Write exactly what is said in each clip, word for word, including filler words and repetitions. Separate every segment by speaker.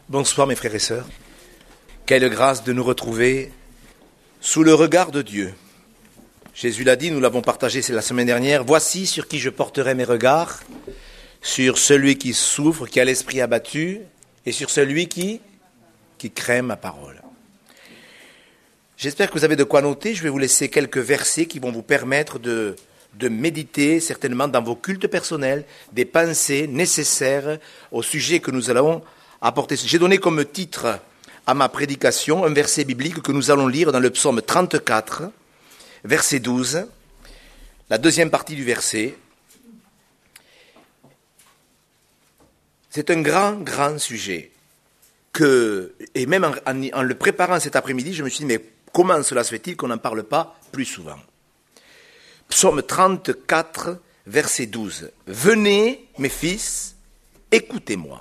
Speaker 1: Bonsoir mes frères et sœurs. Quelle grâce de nous retrouver sous le regard de Dieu. Jésus l'a dit, nous l'avons partagé la semaine dernière. Voici sur qui je porterai mes regards, sur celui qui souffre, qui a l'esprit abattu, et sur celui qui, qui craint ma parole. J'espère que vous avez de quoi noter. Je vais vous laisser quelques versets qui vont vous permettre de, de méditer certainement dans vos cultes personnels des pensées nécessaires au sujet que nous allons apporter. J'ai donné comme titre à ma prédication un verset biblique que nous allons lire dans le psaume trente-quatre, verset douze, la deuxième partie du verset. C'est un grand, grand sujet que, et même en, en, en le préparant cet après-midi, je me suis dit, mais comment cela se fait-il qu'on n'en parle pas plus souvent? Psaume trente-quatre, verset douze. Venez, mes fils, écoutez-moi.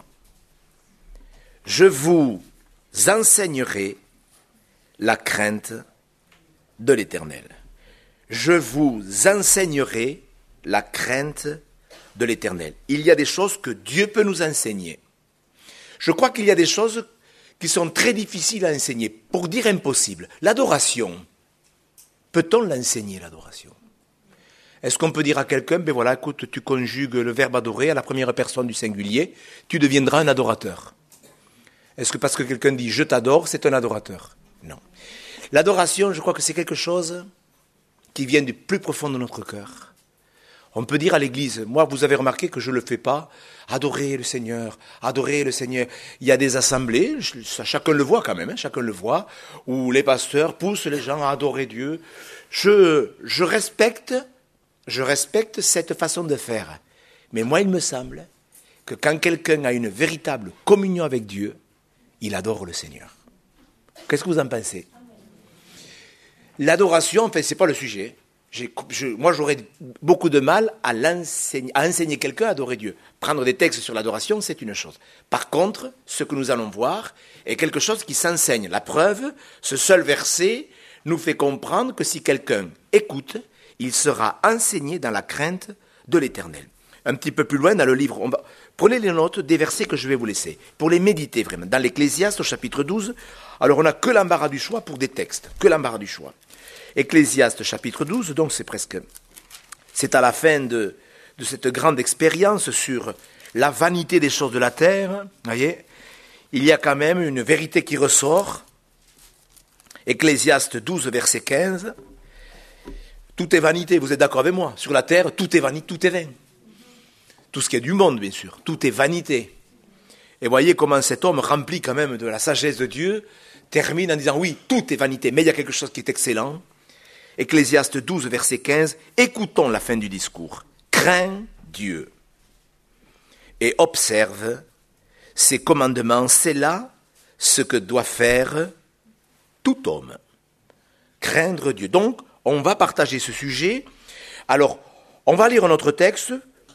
Speaker 1: Je vous enseignerai la crainte de l'Éternel. Je vous enseignerai la crainte de l'Éternel. Il y a des choses que Dieu peut nous enseigner. Je crois qu'il y a des choses qui sont très difficiles à enseigner, pour dire impossible. L'adoration, peut-on l'enseigner, l'adoration? Est-ce qu'on peut dire à quelqu'un, ben voilà, écoute, tu conjugues le verbe adorer à la première personne du singulier, tu deviendras un adorateur? Est-ce que parce que quelqu'un dit « je t'adore », c'est un adorateur? Non. L'adoration, je crois que c'est quelque chose qui vient du plus profond de notre cœur. On peut dire à l'église, moi vous avez remarqué que je ne le fais pas, adorer le Seigneur, adorer le Seigneur. Il y a des assemblées, chacun le voit quand même, hein, chacun le voit, où les pasteurs poussent les gens à adorer Dieu. Je, je respecte, je respecte cette façon de faire. Mais moi il me semble que quand quelqu'un a une véritable communion avec Dieu, il adore le Seigneur. Qu'est-ce que vous en pensez? L'adoration, en fait, ce n'est pas le sujet. J'ai, je, moi, j'aurais beaucoup de mal à, l'enseigner, à enseigner quelqu'un à adorer Dieu. Prendre des textes sur l'adoration, c'est une chose. Par contre, ce que nous allons voir est quelque chose qui s'enseigne. La preuve, ce seul verset nous fait comprendre que si quelqu'un écoute, il sera enseigné dans la crainte de l'Éternel. Un petit peu plus loin dans le livre, on va, prenez les notes des versets que je vais vous laisser, pour les méditer vraiment. Dans l'Ecclésiaste, au chapitre douze, alors on n'a que l'embarras du choix pour des textes, que l'embarras du choix. Ecclésiaste chapitre douze, donc c'est presque, c'est à la fin de, de cette grande expérience sur la vanité des choses de la terre, voyez, il y a quand même une vérité qui ressort. Ecclésiaste douze, verset quinze, tout est vanité, vous êtes d'accord avec moi? Sur la terre, tout est vanité, tout est vain. Tout ce qui est du monde, bien sûr, tout est vanité. Et voyez comment cet homme rempli quand même de la sagesse de Dieu termine en disant, oui, tout est vanité, mais il y a quelque chose qui est excellent. Ecclésiaste douze, verset quinze, écoutons la fin du discours. Crains Dieu et observe ses commandements, c'est là ce que doit faire tout homme. Craindre Dieu. Donc, on va partager ce sujet. Alors, on va lire notre texte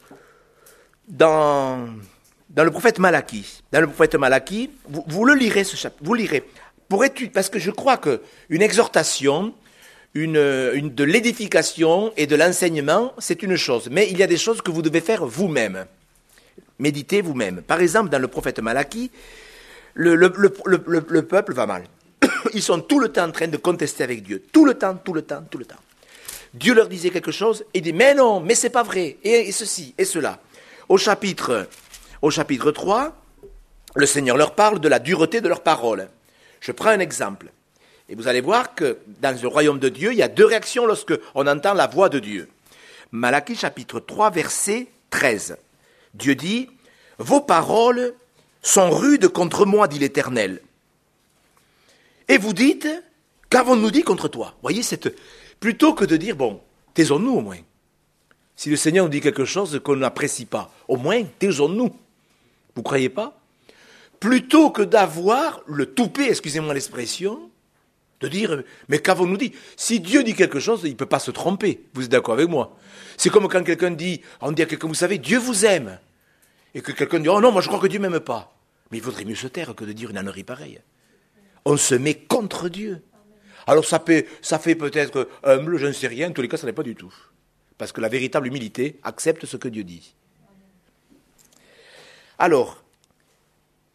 Speaker 1: dans, dans le prophète Malachie. Dans le prophète Malachie, vous, vous le lirez, ce chapitre, vous lirez. Pour étudier, parce que je crois qu'une exhortation, Une, une, de l'édification et de l'enseignement, c'est une chose. Mais il y a des choses que vous devez faire vous-même. Méditez vous-même. Par exemple, dans le prophète Malachie, le, le, le, le, le peuple va mal. Ils sont tout le temps en train de contester avec Dieu. Tout le temps, tout le temps, tout le temps. Dieu leur disait quelque chose et dit, mais non, mais c'est pas vrai. Et, et ceci, et cela. Au chapitre, au chapitre trois, le Seigneur leur parle de la dureté de leurs paroles. Je prends un exemple. Et vous allez voir que dans le royaume de Dieu, il y a deux réactions lorsque on entend la voix de Dieu. Malachie chapitre trois, verset treize. Dieu dit, « Vos paroles sont rudes contre moi, dit l'Éternel. Et vous dites, qu'avons-nous dit contre toi ?» Voyez, cette... plutôt que de dire, bon, taisons-nous au moins. Si le Seigneur nous dit quelque chose qu'on n'apprécie pas, au moins, taisons-nous. Vous ne croyez pas? Plutôt que d'avoir le toupet, excusez-moi l'expression, de dire, mais qu'avons-nous dit? Si Dieu dit quelque chose, il ne peut pas se tromper. Vous êtes d'accord avec moi? C'est comme quand quelqu'un dit, on dit à quelqu'un, vous savez, Dieu vous aime. Et que quelqu'un dit, oh non, moi je crois que Dieu ne m'aime pas. Mais il vaudrait mieux se taire que de dire une ânerie pareille. On se met contre Dieu. Alors ça fait, ça fait peut-être humble, je ne sais rien, en tous les cas ça n'est pas du tout. Parce que la véritable humilité accepte ce que Dieu dit. Alors,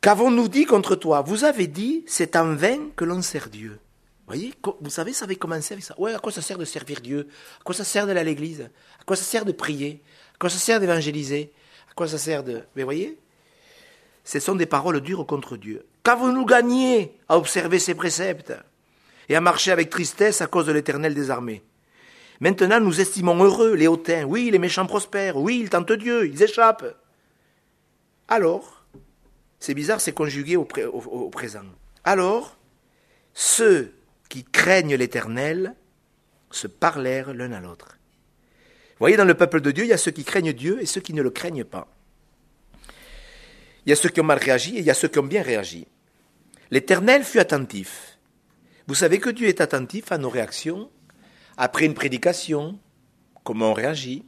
Speaker 1: Qu'avons-nous dit contre toi? Vous avez dit, c'est en vain que l'on sert Dieu. Voyez, vous savez, ça avait commencé avec ça. Ouais, à quoi ça sert de servir Dieu? À quoi ça sert d'aller à l'église? À quoi ça sert de prier? À quoi ça sert d'évangéliser? À quoi ça sert de... Mais voyez, ce sont des paroles dures contre Dieu. Qu'avons-nous gagné à observer ses préceptes et à marcher avec tristesse à cause de l'Éternel des armées? Maintenant, nous estimons heureux les hautains. Oui, les méchants prospèrent. Oui, ils tentent Dieu, ils échappent. Alors, c'est bizarre, c'est conjugué au, pré- au, au présent. Alors, ceux qui craignent l'Éternel se parlèrent l'un à l'autre. Vous voyez, dans le peuple de Dieu, il y a ceux qui craignent Dieu et ceux qui ne le craignent pas. Il y a ceux qui ont mal réagi et il y a ceux qui ont bien réagi. L'Éternel fut attentif. Vous savez que Dieu est attentif à nos réactions. Après une prédication, comment on réagit?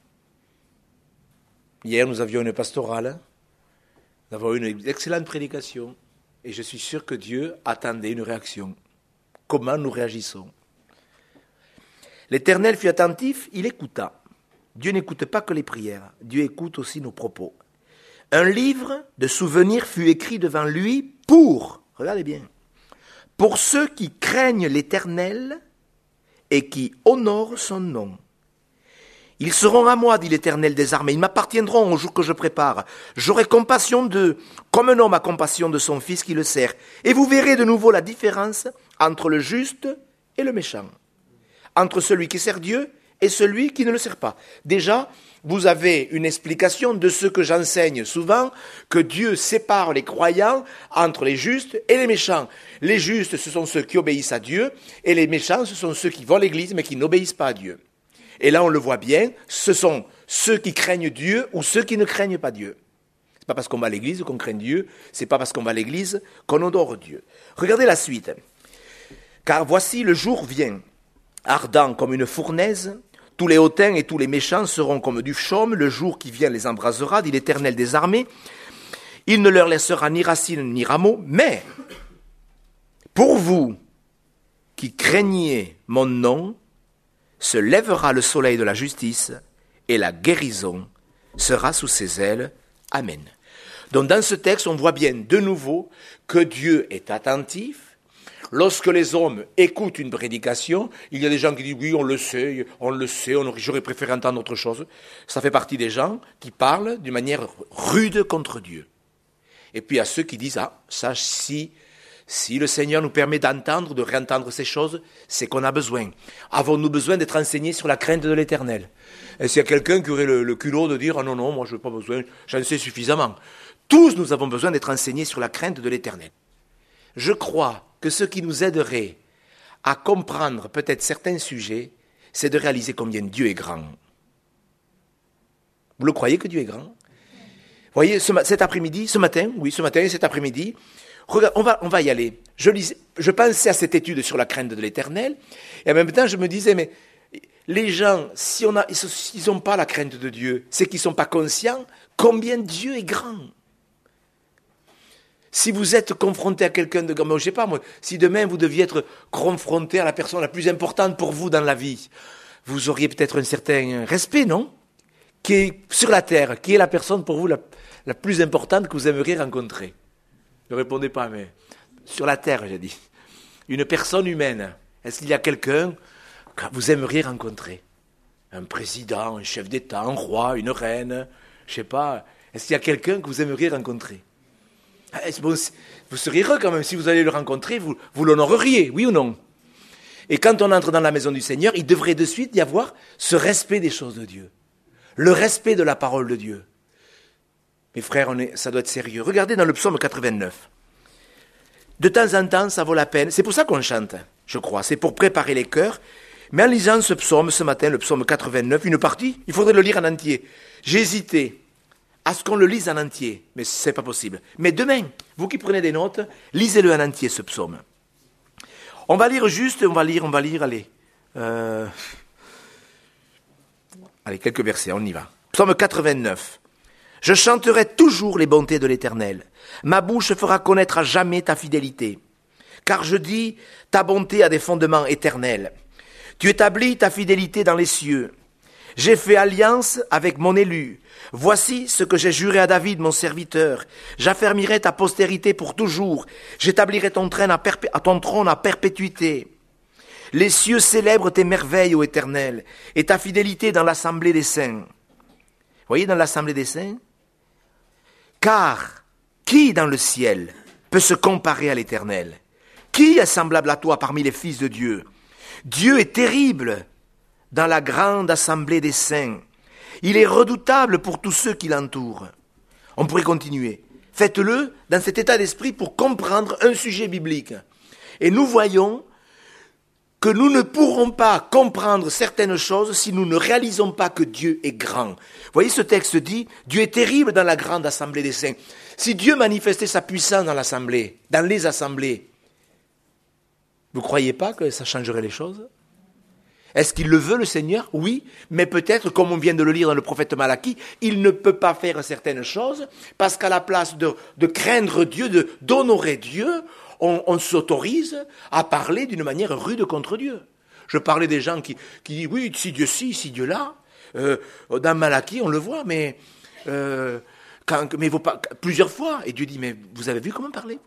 Speaker 1: Hier, nous avions une pastorale. Nous avons eu une excellente prédication. Et je suis sûr que Dieu attendait une réaction. Comment nous réagissons? L'Éternel fut attentif, il écouta. Dieu n'écoute pas que les prières, Dieu écoute aussi nos propos. Un livre de souvenirs fut écrit devant lui pour, regardez bien, pour ceux qui craignent l'Éternel et qui honorent son nom. Ils seront à moi, dit l'Éternel des armées, ils m'appartiendront au jour que je prépare. J'aurai compassion d'eux, comme un homme a compassion de son fils qui le sert. Et vous verrez de nouveau la différence entre le juste et le méchant, entre celui qui sert Dieu et celui qui ne le sert pas. Déjà, vous avez une explication de ce que j'enseigne souvent, que Dieu sépare les croyants entre les justes et les méchants. Les justes, ce sont ceux qui obéissent à Dieu, et les méchants, ce sont ceux qui vont à l'église mais qui n'obéissent pas à Dieu. Et là, on le voit bien, ce sont ceux qui craignent Dieu ou ceux qui ne craignent pas Dieu. C'est pas parce qu'on va à l'église qu'on craint Dieu, c'est pas parce qu'on va à l'église qu'on honore Dieu. Regardez la suite. Car voici le jour vient, ardent comme une fournaise, tous les hautains et tous les méchants seront comme du chaume, le jour qui vient les embrasera, dit l'Éternel des armées. Il ne leur laissera ni racine ni rameau, mais pour vous qui craignez mon nom, se lèvera le soleil de la justice et la guérison sera sous ses ailes. Amen. Donc dans ce texte, on voit bien de nouveau que Dieu est attentif. Lorsque les hommes écoutent une prédication, il y a des gens qui disent « oui, on le sait, on le sait, on, j'aurais préféré entendre autre chose ». Ça fait partie des gens qui parlent d'une manière rude contre Dieu. Et puis il y a ceux qui disent « ah, ça, si... » Si le Seigneur nous permet d'entendre, de réentendre ces choses, c'est qu'on a besoin. Avons-nous besoin d'être enseignés sur la crainte de l'Éternel? Et s'il y a quelqu'un qui aurait le, le culot de dire « ah non, non, moi je n'ai pas besoin, j'en sais suffisamment ». Tous nous avons besoin d'être enseignés sur la crainte de l'Éternel. Je crois que ce qui nous aiderait à comprendre peut-être certains sujets, c'est de réaliser combien Dieu est grand. Vous le croyez que Dieu est grand? Vous voyez, ce, cet après-midi, ce matin, oui, ce matin et cet après-midi, regarde, on va, on va y aller. Je, lisais, je pensais à cette étude sur la crainte de l'Éternel, et en même temps, je me disais, mais les gens, si on a, ils n'ont pas la crainte de Dieu, c'est qu'ils ne sont pas conscients combien Dieu est grand. Si vous êtes confronté à quelqu'un de grand, je ne sais pas moi, si demain vous deviez être confronté à la personne la plus importante pour vous dans la vie, vous auriez peut-être un certain respect, non? Qui est sur la terre, qui est la personne pour vous la, la plus importante que vous aimeriez rencontrer? Ne répondez pas, mais sur la terre, j'ai dit. Une personne humaine. Est-ce qu'il y a quelqu'un que vous aimeriez rencontrer? Un président, un chef d'État, un roi, une reine, je ne sais pas. Est-ce qu'il y a quelqu'un que vous aimeriez rencontrer? Bon, vous seriez heureux quand même, si vous allez le rencontrer, vous, vous l'honoreriez, oui ou non? Et quand on entre dans la maison du Seigneur, il devrait de suite y avoir ce respect des choses de Dieu. Le respect de la parole de Dieu. Mes frères, on est, ça doit être sérieux. Regardez dans le psaume quatre-vingt-neuf. De temps en temps, ça vaut la peine. C'est pour ça qu'on chante, je crois. C'est pour préparer les cœurs. Mais en lisant ce psaume, ce matin, le psaume quatre-vingt-neuf, une partie, il faudrait le lire en entier. J'ai hésité à ce qu'on le lise en entier, mais ce n'est pas possible. Mais demain, vous qui prenez des notes, lisez-le en entier, ce psaume. On va lire juste, on va lire, on va lire, allez. Euh... Allez, quelques versets, on y va. Psaume quatre-vingt-neuf. Je chanterai toujours les bontés de l'Éternel. Ma bouche fera connaître à jamais ta fidélité. Car je dis, ta bonté a des fondements éternels. Tu établis ta fidélité dans les cieux. J'ai fait alliance avec mon élu. Voici ce que j'ai juré à David, mon serviteur. J'affermirai ta postérité pour toujours. J'établirai ton, perpé- ton trône à perpétuité. Les cieux célèbrent tes merveilles, ô Éternel, et ta fidélité dans l'assemblée des saints. Voyez, dans l'assemblée des saints? Car qui dans le ciel peut se comparer à l'Éternel? Qui est semblable à toi parmi les fils de Dieu? Dieu est terrible dans la grande assemblée des saints. Il est redoutable pour tous ceux qui l'entourent. On pourrait continuer. Faites-le dans cet état d'esprit pour comprendre un sujet biblique. Et nous voyons que nous ne pourrons pas comprendre certaines choses si nous ne réalisons pas que Dieu est grand. Vous voyez, ce texte dit, Dieu est terrible dans la grande assemblée des saints. Si Dieu manifestait sa puissance dans l'assemblée, dans les assemblées, vous ne croyez pas que ça changerait les choses? Est-ce qu'il le veut, le Seigneur? Oui, mais peut-être, comme on vient de le lire dans le prophète Malachie, il ne peut pas faire certaines choses parce qu'à la place de, de craindre Dieu, de, d'honorer Dieu, on, on s'autorise à parler d'une manière rude contre Dieu. Je parlais des gens qui, qui disent, oui, si Dieu ci, si Dieu là. Euh, dans Malachie, on le voit, mais, euh, quand, mais vous, plusieurs fois. Et Dieu dit, mais vous avez vu comment parler?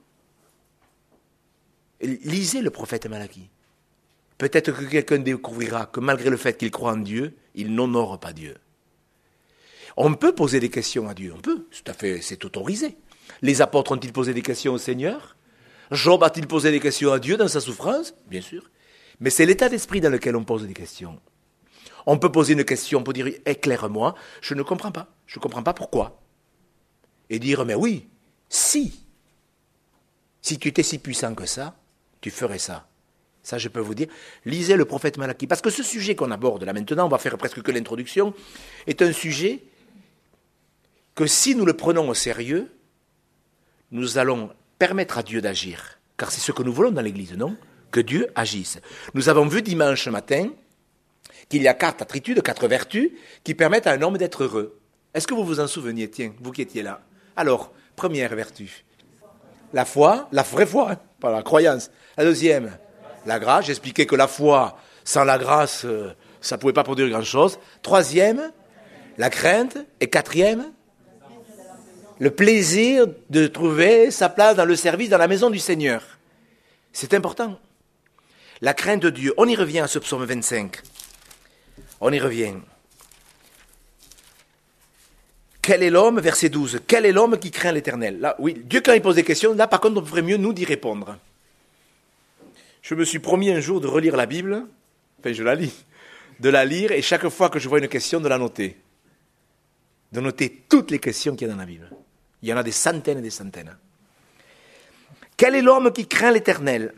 Speaker 1: Lisez le prophète Malachie. Peut-être que quelqu'un découvrira que malgré le fait qu'il croit en Dieu, il n'honore pas Dieu. On peut poser des questions à Dieu, on peut, tout à fait, c'est autorisé. Les apôtres ont-ils posé des questions au Seigneur? Job a-t-il posé des questions à Dieu dans sa souffrance? Bien sûr. Mais c'est l'état d'esprit dans lequel on pose des questions. On peut poser une question pour dire, éclaire-moi, je ne comprends pas, je ne comprends pas pourquoi. Et dire, mais oui, si, si tu étais si puissant que ça, tu ferais ça. Ça, je peux vous dire, lisez le prophète Malachie. Parce que ce sujet qu'on aborde là maintenant, on va faire presque que l'introduction, est un sujet que si nous le prenons au sérieux, nous allons permettre à Dieu d'agir. Car c'est ce que nous voulons dans l'Église, non? Que Dieu agisse. Nous avons vu dimanche matin qu'il y a quatre attitudes, quatre vertus qui permettent à un homme d'être heureux. Est-ce que vous vous en souveniez, tiens, vous qui étiez là? Alors, première vertu, la foi, la vraie foi, hein, pas la croyance. La deuxième, la grâce. J'expliquais que la foi, sans la grâce, euh, ça ne pouvait pas produire grand-chose. Troisième, la crainte. Et quatrième, le plaisir de trouver sa place dans le service, dans la maison du Seigneur. C'est important. La crainte de Dieu. On y revient à ce psaume vingt-cinq. On y revient. Quel est l'homme, verset douze, quel est l'homme qui craint l'Éternel? Là, oui, Dieu quand il pose des questions, là par contre on ferait mieux nous d'y répondre. Je me suis promis un jour de relire la Bible, enfin je la lis, de la lire et chaque fois que je vois une question de la noter. De noter toutes les questions qu'il y a dans la Bible. Il y en a des centaines et des centaines. Quel est l'homme qui craint l'Éternel?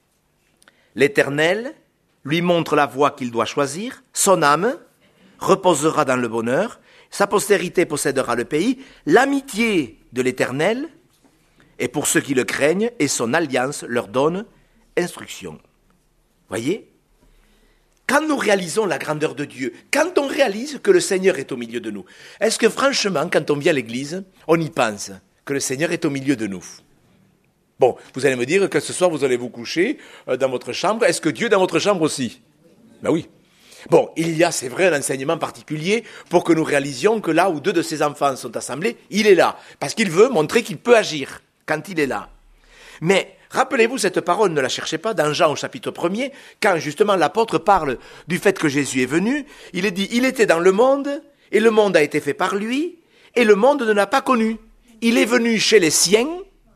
Speaker 1: L'Éternel lui montre la voie qu'il doit choisir, son âme reposera dans le bonheur, sa postérité possédera le pays, l'amitié de l'Éternel est pour ceux qui le craignent et son alliance leur donne instruction. Voyez? Quand nous réalisons la grandeur de Dieu, quand on réalise que le Seigneur est au milieu de nous, est-ce que franchement, quand on vient à l'église, on y pense que le Seigneur est au milieu de nous? Bon, vous allez me dire que ce soir vous allez vous coucher dans votre chambre. Est-ce que Dieu est dans votre chambre aussi? Ben oui. Bon, il y a, c'est vrai, un enseignement particulier pour que nous réalisions que là où deux de ses enfants sont assemblés, il est là. Parce qu'il veut montrer qu'il peut agir quand il est là. Mais rappelez-vous, cette parole, ne la cherchez pas, dans Jean au chapitre premier, quand justement l'apôtre parle du fait que Jésus est venu, il est dit, il était dans le monde, et le monde a été fait par lui, et le monde ne l'a pas connu. Il est venu chez les siens,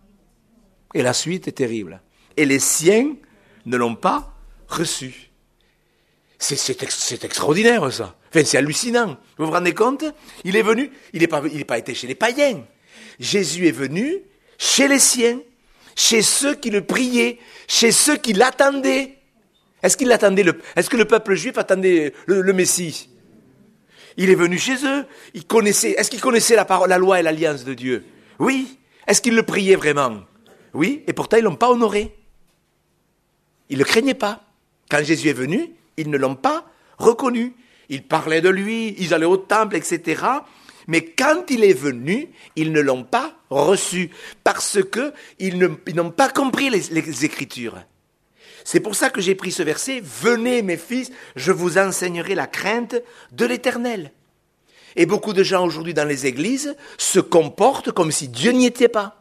Speaker 1: et la suite est terrible. Et les siens ne l'ont pas reçu. C'est, c'est, ex, c'est extraordinaire, ça. Enfin, c'est hallucinant. Vous vous rendez compte? Il est venu, il n'est pas, il n'est pas été chez les païens. Jésus est venu chez les siens, chez ceux qui le priaient, chez ceux qui l'attendaient. Est-ce qu'il l'attendait le, est-ce que le peuple juif attendait le, le Messie? Il est venu chez eux. Il connaissait, est-ce qu'il connaissait la parole, la loi et l'alliance de Dieu? Oui. Est-ce qu'il le priait vraiment? Oui. Et pourtant, ils ne l'ont pas honoré. Ils ne le craignaient pas. Quand Jésus est venu, ils ne l'ont pas reconnu. Ils parlaient de lui, ils allaient au temple, et cetera. Mais quand il est venu, ils ne l'ont pas reçu parce qu'ils ne, ils n'ont pas compris les, les Écritures. C'est pour ça que j'ai pris ce verset. Venez mes fils, je vous enseignerai la crainte de l'Éternel. Et beaucoup de gens aujourd'hui dans les églises se comportent comme si Dieu n'y était pas.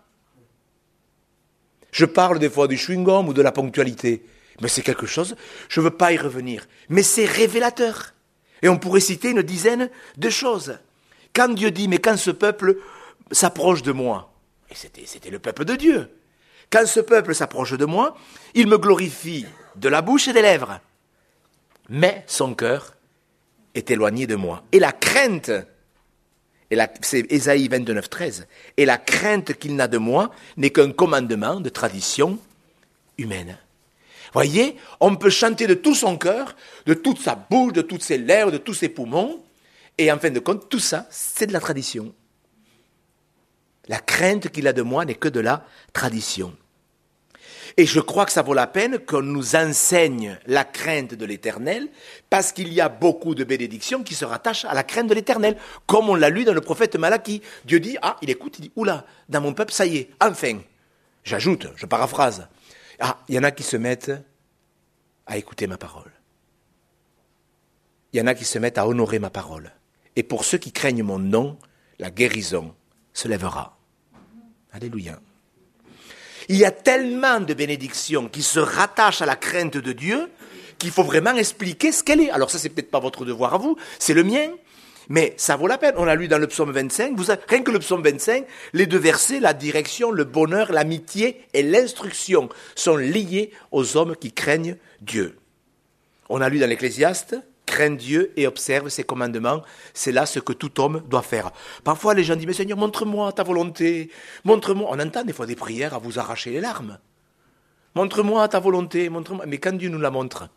Speaker 1: Je parle des fois du chewing-gum ou de la ponctualité. Mais c'est quelque chose, je ne veux pas y revenir. Mais c'est révélateur. Et on pourrait citer une dizaine de choses. Quand Dieu dit, mais quand ce peuple s'approche de moi, et c'était, c'était le peuple de Dieu, quand ce peuple s'approche de moi, il me glorifie de la bouche et des lèvres. Mais son cœur est éloigné de moi. Et la crainte, et la, c'est Ésaïe vingt-neuf, treize, et la crainte qu'il n'a de moi n'est qu'un commandement de tradition humaine. Voyez, on peut chanter de tout son cœur, de toute sa bouche, de toutes ses lèvres, de tous ses poumons, et en fin de compte, tout ça, c'est de la tradition. La crainte qu'il a de moi n'est que de la tradition. Et je crois que ça vaut la peine qu'on nous enseigne la crainte de l'Éternel, parce qu'il y a beaucoup de bénédictions qui se rattachent à la crainte de l'Éternel, comme on l'a lu dans le prophète Malachie. Dieu dit, ah, il écoute, il dit, oula, dans mon peuple, ça y est, enfin. J'ajoute, je paraphrase. Ah, il y en a qui se mettent à écouter ma parole. Il y en a qui se mettent à honorer ma parole. Et pour ceux qui craignent mon nom, la guérison se lèvera. Alléluia. Il y a tellement de bénédictions qui se rattachent à la crainte de Dieu qu'il faut vraiment expliquer ce qu'elle est. Alors ça, c'est peut-être pas votre devoir à vous, c'est le mien. Mais ça vaut la peine. On a lu dans le psaume vingt-cinq, vous avez, rien que le psaume vingt-cinq, les deux versets, la direction, le bonheur, l'amitié et l'instruction sont liés aux hommes qui craignent Dieu. On a lu dans l'Ecclésiaste, crains Dieu et observe ses commandements, c'est là ce que tout homme doit faire. Parfois les gens disent, mais Seigneur, montre-moi ta volonté, montre-moi. On entend des fois des prières à vous arracher les larmes. Montre-moi ta volonté, montre-moi. Mais quand Dieu nous la montre,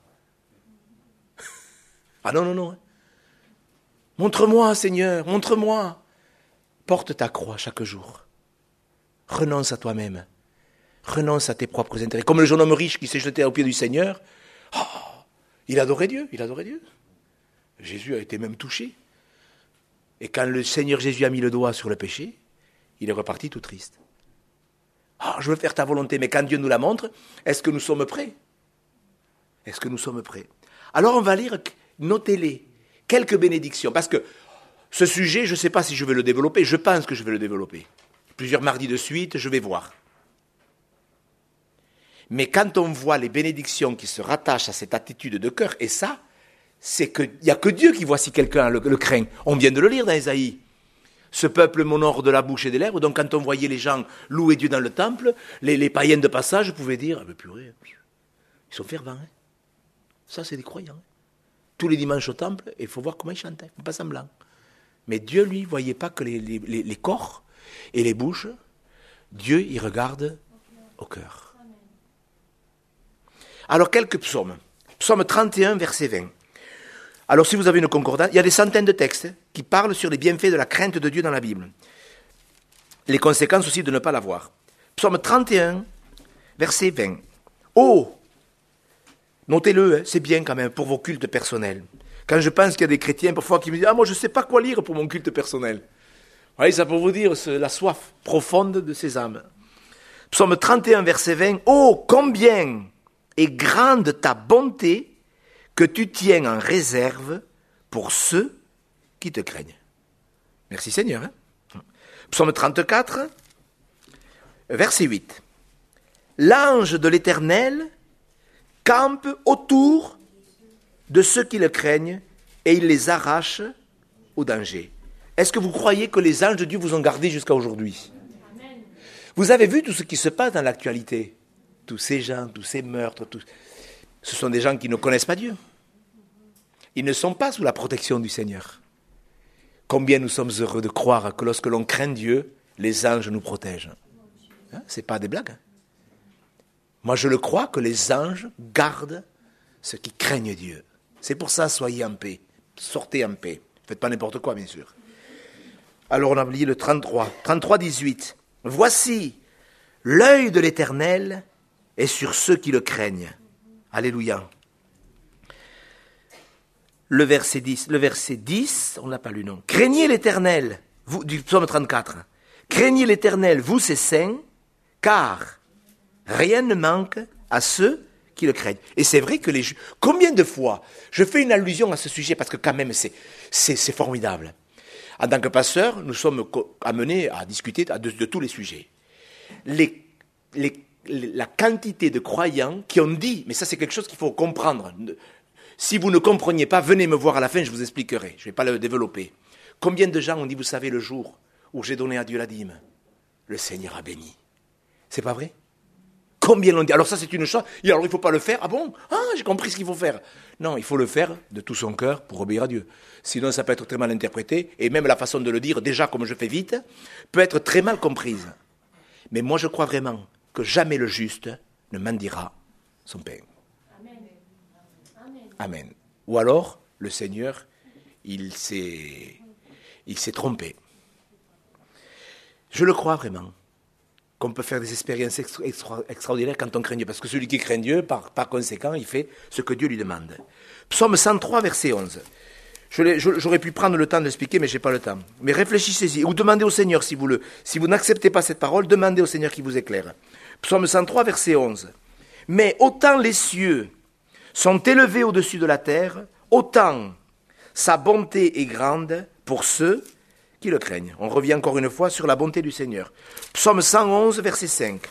Speaker 1: ah non, non, non. Montre-moi, Seigneur, montre-moi. Porte ta croix chaque jour. Renonce à toi-même. Renonce à tes propres intérêts. Comme le jeune homme riche qui s'est jeté aux pieds du Seigneur. Oh, il adorait Dieu, il adorait Dieu. Jésus a été même touché. Et quand le Seigneur Jésus a mis le doigt sur le péché, il est reparti tout triste. Ah, oh, je veux faire ta volonté, mais quand Dieu nous la montre, est-ce que nous sommes prêts? Est-ce que nous sommes prêts? Alors on va lire, notez-les. Quelques bénédictions, parce que ce sujet, je ne sais pas si je vais le développer, je pense que je vais le développer. Plusieurs mardis de suite, je vais voir. Mais quand on voit les bénédictions qui se rattachent à cette attitude de cœur, et ça, c'est qu'il n'y a que Dieu qui voit si quelqu'un le, le craint. On vient de le lire dans Ésaïe. Ce peuple m'honore de la bouche et des lèvres, donc quand on voyait les gens louer Dieu dans le temple, les, les païens de passage pouvaient dire, ah ben purée, ils sont fervents. Hein. Ça, c'est des croyants. Hein. Tous les dimanches au temple, il faut voir comment ils chantaient, ils ne font pas semblant. Mais Dieu, lui, ne voyait pas que les, les, les, les corps et les bouches. Dieu, il regarde au cœur. Alors, quelques psaumes. Psaume trente et un, verset vingt. Alors, si vous avez une concordance, il y a des centaines de textes qui parlent sur les bienfaits de la crainte de Dieu dans la Bible. Les conséquences aussi de ne pas l'avoir. Psaume trente et un, verset vingt. Oh! Notez-le, hein, c'est bien quand même pour vos cultes personnels. Quand je pense qu'il y a des chrétiens parfois qui me disent « Ah, moi je ne sais pas quoi lire pour mon culte personnel. » Vous voyez, ça peut vous dire la soif profonde de ces âmes. Psaume trente et un, verset vingt. « Oh, combien est grande ta bonté que tu tiens en réserve pour ceux qui te craignent. » Merci Seigneur. Hein. Psaume trente-quatre, verset huit. « L'ange de l'Éternel campe autour de ceux qui le craignent et il les arrache au danger. » Est-ce que vous croyez que les anges de Dieu vous ont gardé jusqu'à aujourd'hui? Amen. Vous avez vu tout ce qui se passe dans l'actualité? Tous ces gens, tous ces meurtres, tous... ce sont des gens qui ne connaissent pas Dieu. Ils ne sont pas sous la protection du Seigneur. Combien nous sommes heureux de croire que lorsque l'on craint Dieu, les anges nous protègent. Hein, ce n'est pas des blagues. Moi, je le crois que les anges gardent ceux qui craignent Dieu. C'est pour ça, soyez en paix. Sortez en paix. Faites pas n'importe quoi, bien sûr. Alors, on a oublié le trente-trois. trente-trois, dix-huit. « Voici, l'œil de l'Éternel est sur ceux qui le craignent. » Alléluia. Le verset dix, le verset dix, on n'a pas lu, non. « Craignez l'Éternel, vous, du psaume trente-quatre. Craignez l'Éternel, vous, ses saints, car rien ne manque à ceux qui le craignent. Et c'est vrai que les Juifs... Combien de fois, je fais une allusion à ce sujet, parce que quand même, c'est, c'est, c'est formidable. En tant que pasteur, nous sommes amenés à discuter de, de tous les sujets. Les, les, la quantité de croyants qui ont dit, mais ça c'est quelque chose qu'il faut comprendre. Si vous ne compreniez pas, venez me voir à la fin, je vous expliquerai. Je ne vais pas le développer. Combien de gens ont dit, vous savez, le jour où j'ai donné à Dieu la dîme, le Seigneur a béni. C'est pas vrai? Combien l'ont dit? Alors ça c'est une chose, et alors il ne faut pas le faire. Ah bon? Ah, j'ai compris ce qu'il faut faire. Non, il faut le faire de tout son cœur pour obéir à Dieu. Sinon ça peut être très mal interprété, et même la façon de le dire, déjà comme je fais vite, peut être très mal comprise. Mais moi je crois vraiment que jamais le juste ne mendiera son pain. Amen. Amen. Ou alors, le Seigneur, il s'est, il s'est trompé. Je le crois vraiment. Qu'on peut faire des expériences extra, extra, extraordinaires quand on craint Dieu. Parce que celui qui craint Dieu, par, par conséquent, il fait ce que Dieu lui demande. Psaume cent trois, verset onze. Je je, j'aurais pu prendre le temps d'expliquer, mais je n'ai pas le temps. Mais réfléchissez-y, ou demandez au Seigneur, si vous, le, si vous n'acceptez pas cette parole, demandez au Seigneur qui vous éclaire. Psaume cent trois, verset onze. Mais autant les cieux sont élevés au-dessus de la terre, autant sa bonté est grande pour ceux qui le craignent. On revient encore une fois sur la bonté du Seigneur. Psaume cent onze, verset cinq.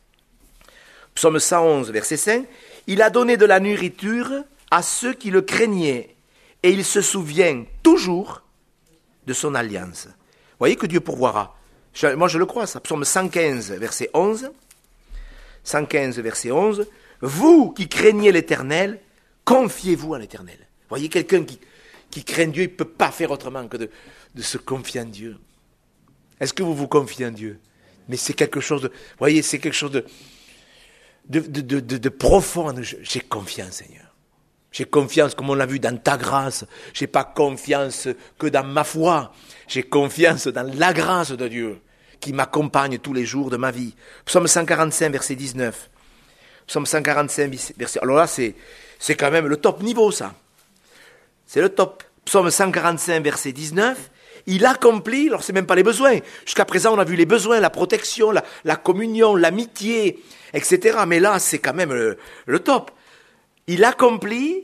Speaker 1: Psaume cent onze, verset cinq. Il a donné de la nourriture à ceux qui le craignaient, et il se souvient toujours de son alliance. Vous voyez que Dieu pourvoira. Je, moi je le crois, ça. Psaume cent quinze, verset onze. cent quinze, verset onze. Vous qui craignez l'Éternel, confiez-vous à l'Éternel. Vous voyez, quelqu'un qui, qui craint Dieu, il ne peut pas faire autrement que de, de se confier en Dieu. Est-ce que vous vous confiez en Dieu? Mais c'est quelque chose de... Vous voyez, c'est quelque chose de, de, de, de, de, de profond. J'ai confiance, Seigneur. J'ai confiance, comme on l'a vu, dans ta grâce. Je n'ai pas confiance que dans ma foi. J'ai confiance dans la grâce de Dieu qui m'accompagne tous les jours de ma vie. Psaume cent quarante-cinq, verset dix-neuf. Psaume cent quarante-cinq, verset... Alors là, c'est, c'est quand même le top niveau, ça. C'est le top. Psaume cent quarante-cinq, verset dix-neuf. Il accomplit, alors c'est même pas les besoins. Jusqu'à présent, on a vu les besoins, la protection, la, la communion, l'amitié, et cetera. Mais là, c'est quand même le, le top. Il accomplit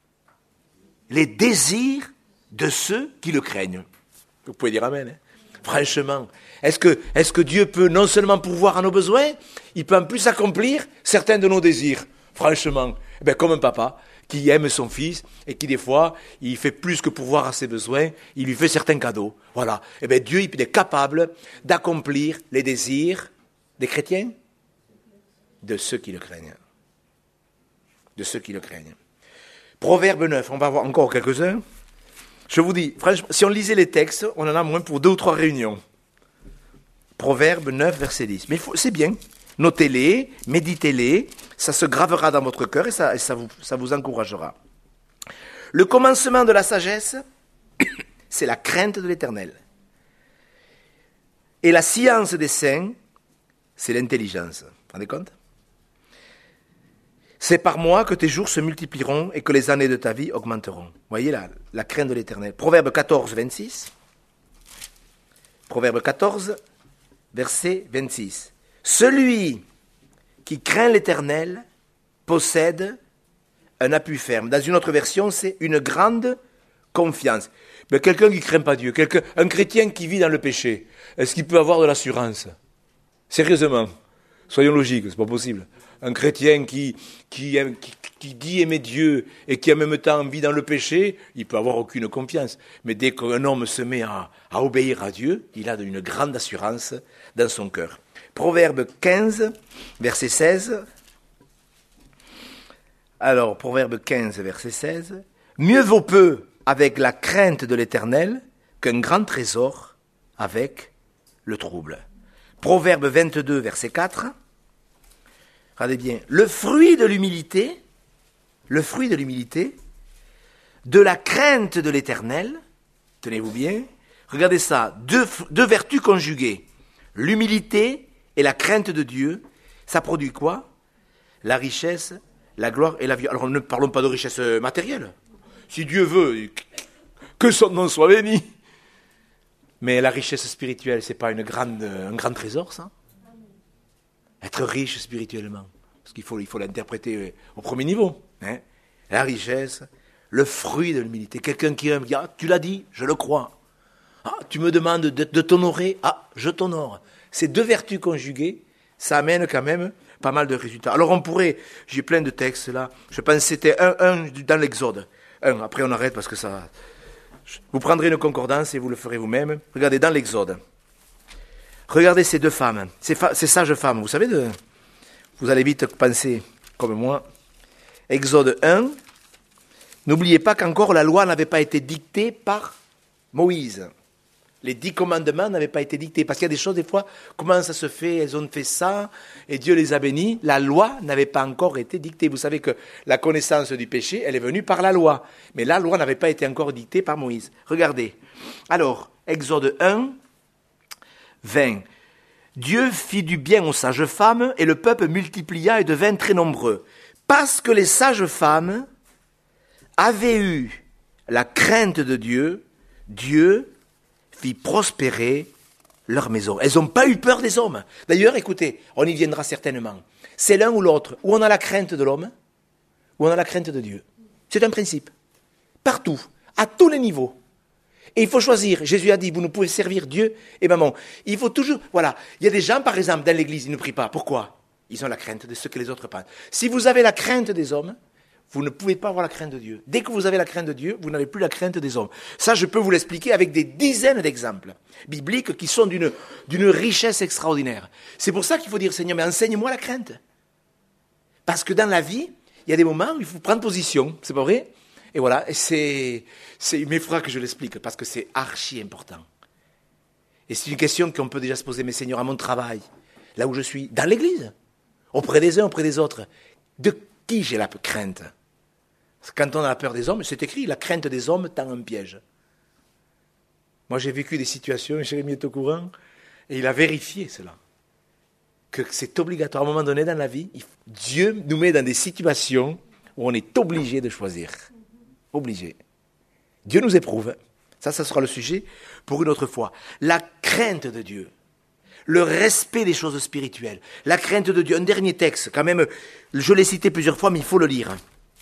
Speaker 1: les désirs de ceux qui le craignent. Vous pouvez dire amen. Hein? Franchement, est-ce que, est-ce que Dieu peut non seulement pourvoir à nos besoins, il peut en plus accomplir certains de nos désirs? Franchement, eh bien, comme un papa qui aime son fils et qui des fois, il fait plus que pourvoir à ses besoins, il lui fait certains cadeaux. Voilà. Eh bien, Dieu il est capable d'accomplir les désirs des chrétiens, de ceux qui le craignent. De ceux qui le craignent. Proverbe neuf, on va voir encore quelques-uns. Je vous dis, franchement, si on lisait les textes, on en a moins pour deux ou trois réunions. Proverbe neuf, verset dix. Mais il faut, c'est bien. Notez-les, méditez-les, ça se gravera dans votre cœur et ça, et ça, vous, ça vous encouragera. Le commencement de la sagesse, c'est la crainte de l'Éternel. Et la science des saints, c'est l'intelligence. Vous vous rendez compte? C'est par moi que tes jours se multiplieront et que les années de ta vie augmenteront. Vous voyez là, la crainte de l'Éternel. Proverbe quatorze, vingt-six. Proverbe quatorze, verset vingt-six. Celui qui craint l'Éternel possède un appui ferme. Dans une autre version, c'est une grande confiance. Mais quelqu'un qui ne craint pas Dieu, quelqu'un, un chrétien qui vit dans le péché, est-ce qu'il peut avoir de l'assurance? Sérieusement, soyons logiques, c'est pas possible. Un chrétien qui, qui, aime, qui, qui dit aimer Dieu et qui en même temps vit dans le péché, il peut avoir aucune confiance. Mais dès qu'un homme se met à, à obéir à Dieu, il a une grande assurance dans son cœur. Proverbe quinze, verset seize. Alors, Proverbe quinze, verset seize. Mieux vaut peu avec la crainte de l'Éternel qu'un grand trésor avec le trouble. Proverbe vingt-deux, verset quatre. Regardez bien. Le fruit de l'humilité, le fruit de l'humilité, de la crainte de l'Éternel, tenez-vous bien, regardez ça, deux, deux vertus conjuguées. L'humilité et la crainte de Dieu, ça produit quoi? La richesse, la gloire et la vie. Alors ne parlons pas de richesse matérielle. Si Dieu veut, que son nom soit béni. Mais la richesse spirituelle, c'est pas une grande, un grand trésor, ça? Être riche spirituellement. parce qu'il faut, il faut l'interpréter au premier niveau. Hein. La richesse, le fruit de l'humilité. Quelqu'un qui aime, qui dit, ah, tu l'as dit, je le crois. Ah, tu me demandes de, de t'honorer, ah, je t'honore. Ces deux vertus conjuguées, ça amène quand même pas mal de résultats. Alors on pourrait, j'ai plein de textes là, je pense que c'était un, un dans l'Exode. Un, après on arrête parce que ça... Vous prendrez une concordance et vous le ferez vous-même. Regardez, dans l'Exode. Regardez ces deux femmes, ces, fa- ces sages femmes, vous savez, de, vous allez vite penser comme moi. Exode un, n'oubliez pas qu'encore la loi n'avait pas été dictée par Moïse. Les dix commandements n'avaient pas été dictés. Parce qu'il y a des choses, des fois, comment ça se fait, elles ont fait ça, et Dieu les a bénis. La loi n'avait pas encore été dictée. Vous savez que la connaissance du péché, elle est venue par la loi. Mais la loi n'avait pas été encore dictée par Moïse. Regardez. Alors, Exode un, vingt. Dieu fit du bien aux sages femmes, et le peuple multiplia et devint très nombreux. Parce que les sages femmes avaient eu la crainte de Dieu, Dieu fit prospérer leur maison. Elles n'ont pas eu peur des hommes. D'ailleurs, écoutez, on y viendra certainement. C'est l'un ou l'autre. Ou on a la crainte de l'homme, ou on a la crainte de Dieu. C'est un principe. Partout, à tous les niveaux. Et il faut choisir. Jésus a dit, vous ne pouvez servir Dieu et maman. Il faut toujours... Voilà. Il y a des gens, par exemple, dans l'église, ils ne prient pas. Pourquoi ? Ils ont la crainte de ce que les autres pensent. Si vous avez la crainte des hommes, vous ne pouvez pas avoir la crainte de Dieu. Dès que vous avez la crainte de Dieu, vous n'avez plus la crainte des hommes. Ça, je peux vous l'expliquer avec des dizaines d'exemples bibliques qui sont d'une, d'une richesse extraordinaire. C'est pour ça qu'il faut dire, Seigneur, mais enseigne-moi la crainte. Parce que dans la vie, il y a des moments où il faut prendre position. C'est pas vrai ? Et voilà, et c'est, c'est, mais il faudra que je l'explique, parce que c'est archi important. Et c'est une question qu'on peut déjà se poser, mais Seigneur, à mon travail, là où je suis, dans l'église, auprès des uns, auprès des autres, de qui j'ai la crainte ? Parce que quand on a la peur des hommes, c'est écrit, la crainte des hommes tend un piège. Moi, j'ai vécu des situations, Jérémie est au courant, et il a vérifié cela. Que c'est obligatoire. À un moment donné dans la vie, Dieu nous met dans des situations où on est obligé de choisir. Obligé. Dieu nous éprouve. Ça, ça sera le sujet pour une autre fois. La crainte de Dieu. Le respect des choses spirituelles. La crainte de Dieu. Un dernier texte, quand même, je l'ai cité plusieurs fois, mais il faut le lire.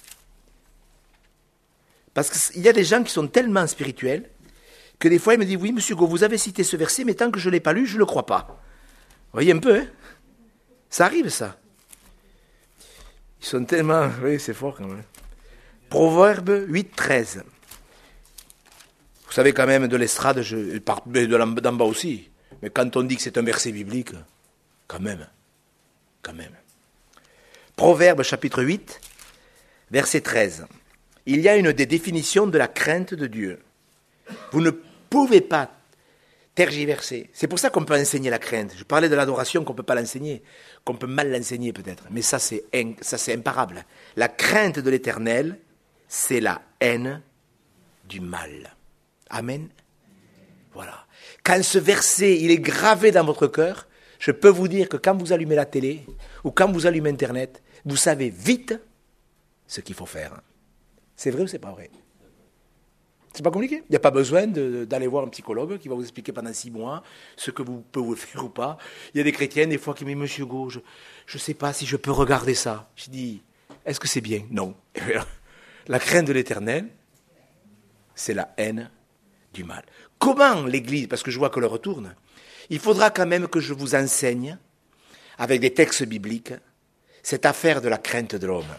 Speaker 1: Parce qu'il y a des gens qui sont tellement spirituels que des fois, ils me disent, oui, monsieur Go, vous avez cité ce verset, mais tant que je ne l'ai pas lu, je ne le crois pas. Vous voyez un peu, hein ? Ça arrive, ça. Ils sont tellement... Oui, c'est fort, quand même. Proverbe huit, treize. Vous savez, quand même, de l'estrade, je... de d'en bas aussi. Mais quand on dit que c'est un verset biblique, quand même. Quand même. Proverbe, chapitre huit, verset treize. Il y a une des définitions de la crainte de Dieu. Vous ne pouvez pas tergiverser. C'est pour ça qu'on peut enseigner la crainte. Je parlais de l'adoration qu'on ne peut pas l'enseigner, qu'on peut mal l'enseigner peut-être. Mais ça c'est, in, ça, c'est imparable. La crainte de l'Éternel, c'est la haine du mal. Amen. Voilà. Quand ce verset, il est gravé dans votre cœur, je peux vous dire que quand vous allumez la télé ou quand vous allumez Internet, vous savez vite ce qu'il faut faire. C'est vrai ou c'est pas vrai ? C'est pas compliqué. Il n'y a pas besoin de, d'aller voir un psychologue qui va vous expliquer pendant six mois ce que vous pouvez faire ou pas. Il y a des chrétiens, des fois, qui me disent, Monsieur Go, je ne sais pas si je peux regarder ça. Je dis, est-ce que c'est bien ? Non. La crainte de l'Éternel, c'est la haine du mal. Comment l'Église, parce que je vois que le retourne, il faudra quand même que je vous enseigne, avec des textes bibliques, cette affaire de la crainte de l'homme.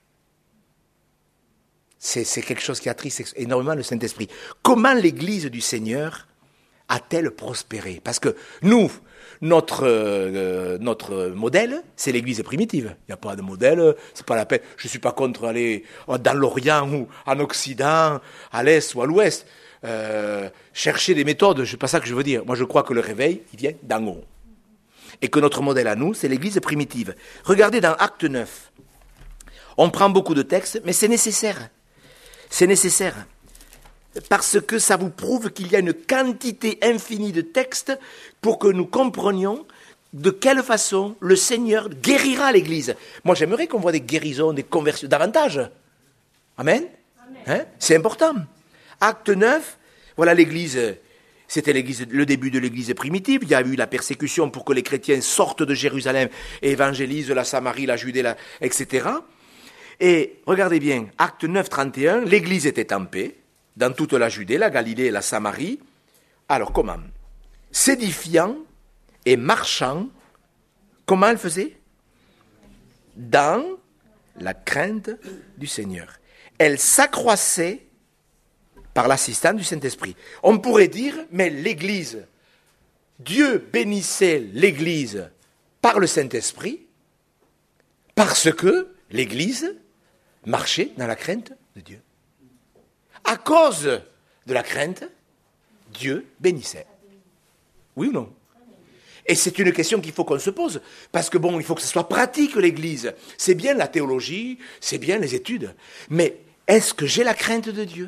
Speaker 1: C'est, c'est quelque chose qui attriste énormément le Saint-Esprit. Comment l'Église du Seigneur a-t-elle prospéré ? Parce que nous, notre, euh, notre modèle, c'est l'Église primitive. Il n'y a pas de modèle, c'est pas la peine. Je ne suis pas contre aller dans l'Orient ou en Occident, à l'Est ou à l'Ouest, euh, chercher des méthodes, c'est pas ça que je veux dire. Moi, je crois que le réveil, il vient d'en haut. Et que notre modèle à nous, c'est l'Église primitive. Regardez dans Acte neuf. On prend beaucoup de textes, mais c'est nécessaire. C'est nécessaire, parce que ça vous prouve qu'il y a une quantité infinie de textes pour que nous comprenions de quelle façon le Seigneur guérira l'Église. Moi, j'aimerais qu'on voit des guérisons, des conversions, davantage. Amen, Amen. Hein ? C'est important. Acte neuf, voilà l'Église, C'était l'église, le début de l'église primitive. Il y a eu la persécution pour que les chrétiens sortent de Jérusalem et évangélisent la Samarie, la Judée, la, et cetera. Et regardez bien, acte neuf, trente et un, l'église était en paix dans toute la Judée, la Galilée et la Samarie. Alors comment? S'édifiant et marchant, comment elle faisait? Dans la crainte du Seigneur. Elle s'accroissait par l'assistance du Saint-Esprit. On pourrait dire, mais l'Église, Dieu bénissait l'Église par le Saint-Esprit parce que l'Église marchait dans la crainte de Dieu. À cause de la crainte, Dieu bénissait. Oui ou non? Et c'est une question qu'il faut qu'on se pose, parce que bon, il faut que ce soit pratique l'Église. C'est bien la théologie, c'est bien les études, mais est-ce que j'ai la crainte de Dieu?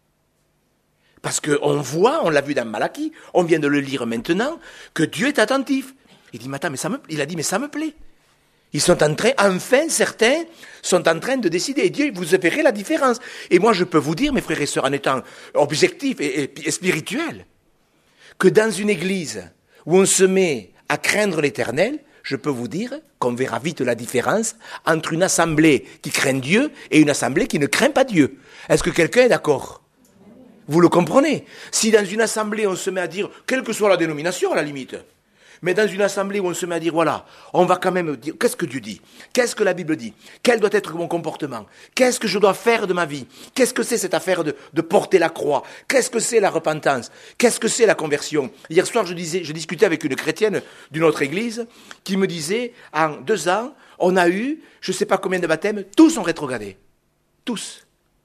Speaker 1: Parce qu'on voit, on l'a vu dans Malachie, on vient de le lire maintenant, que Dieu est attentif. Il dit, mais attends, mais ça me, il a dit, mais ça me plaît. Ils sont en train, enfin, certains sont en train de décider. Et Dieu, vous verrez la différence. Et moi, je peux vous dire, mes frères et sœurs, en étant objectif et, et, et spirituel, que dans une église où on se met à craindre l'Éternel, je peux vous dire qu'on verra vite la différence entre une assemblée qui craint Dieu et une assemblée qui ne craint pas Dieu. Est-ce que quelqu'un est d'accord? Vous le comprenez? Si dans une assemblée, on se met à dire, quelle que soit la dénomination à la limite, mais dans une assemblée où on se met à dire, voilà, on va quand même dire, qu'est-ce que Dieu dit? Qu'est-ce que la Bible dit? Quel doit être mon comportement? Qu'est-ce que je dois faire de ma vie? Qu'est-ce que c'est cette affaire de, de porter la croix? Qu'est-ce que c'est la repentance? Qu'est-ce que c'est la conversion? Hier soir, je, disais, je discutais avec une chrétienne d'une autre église qui me disait, en deux ans, on a eu, je ne sais pas combien de baptêmes, tous ont rétrogradé. Tous.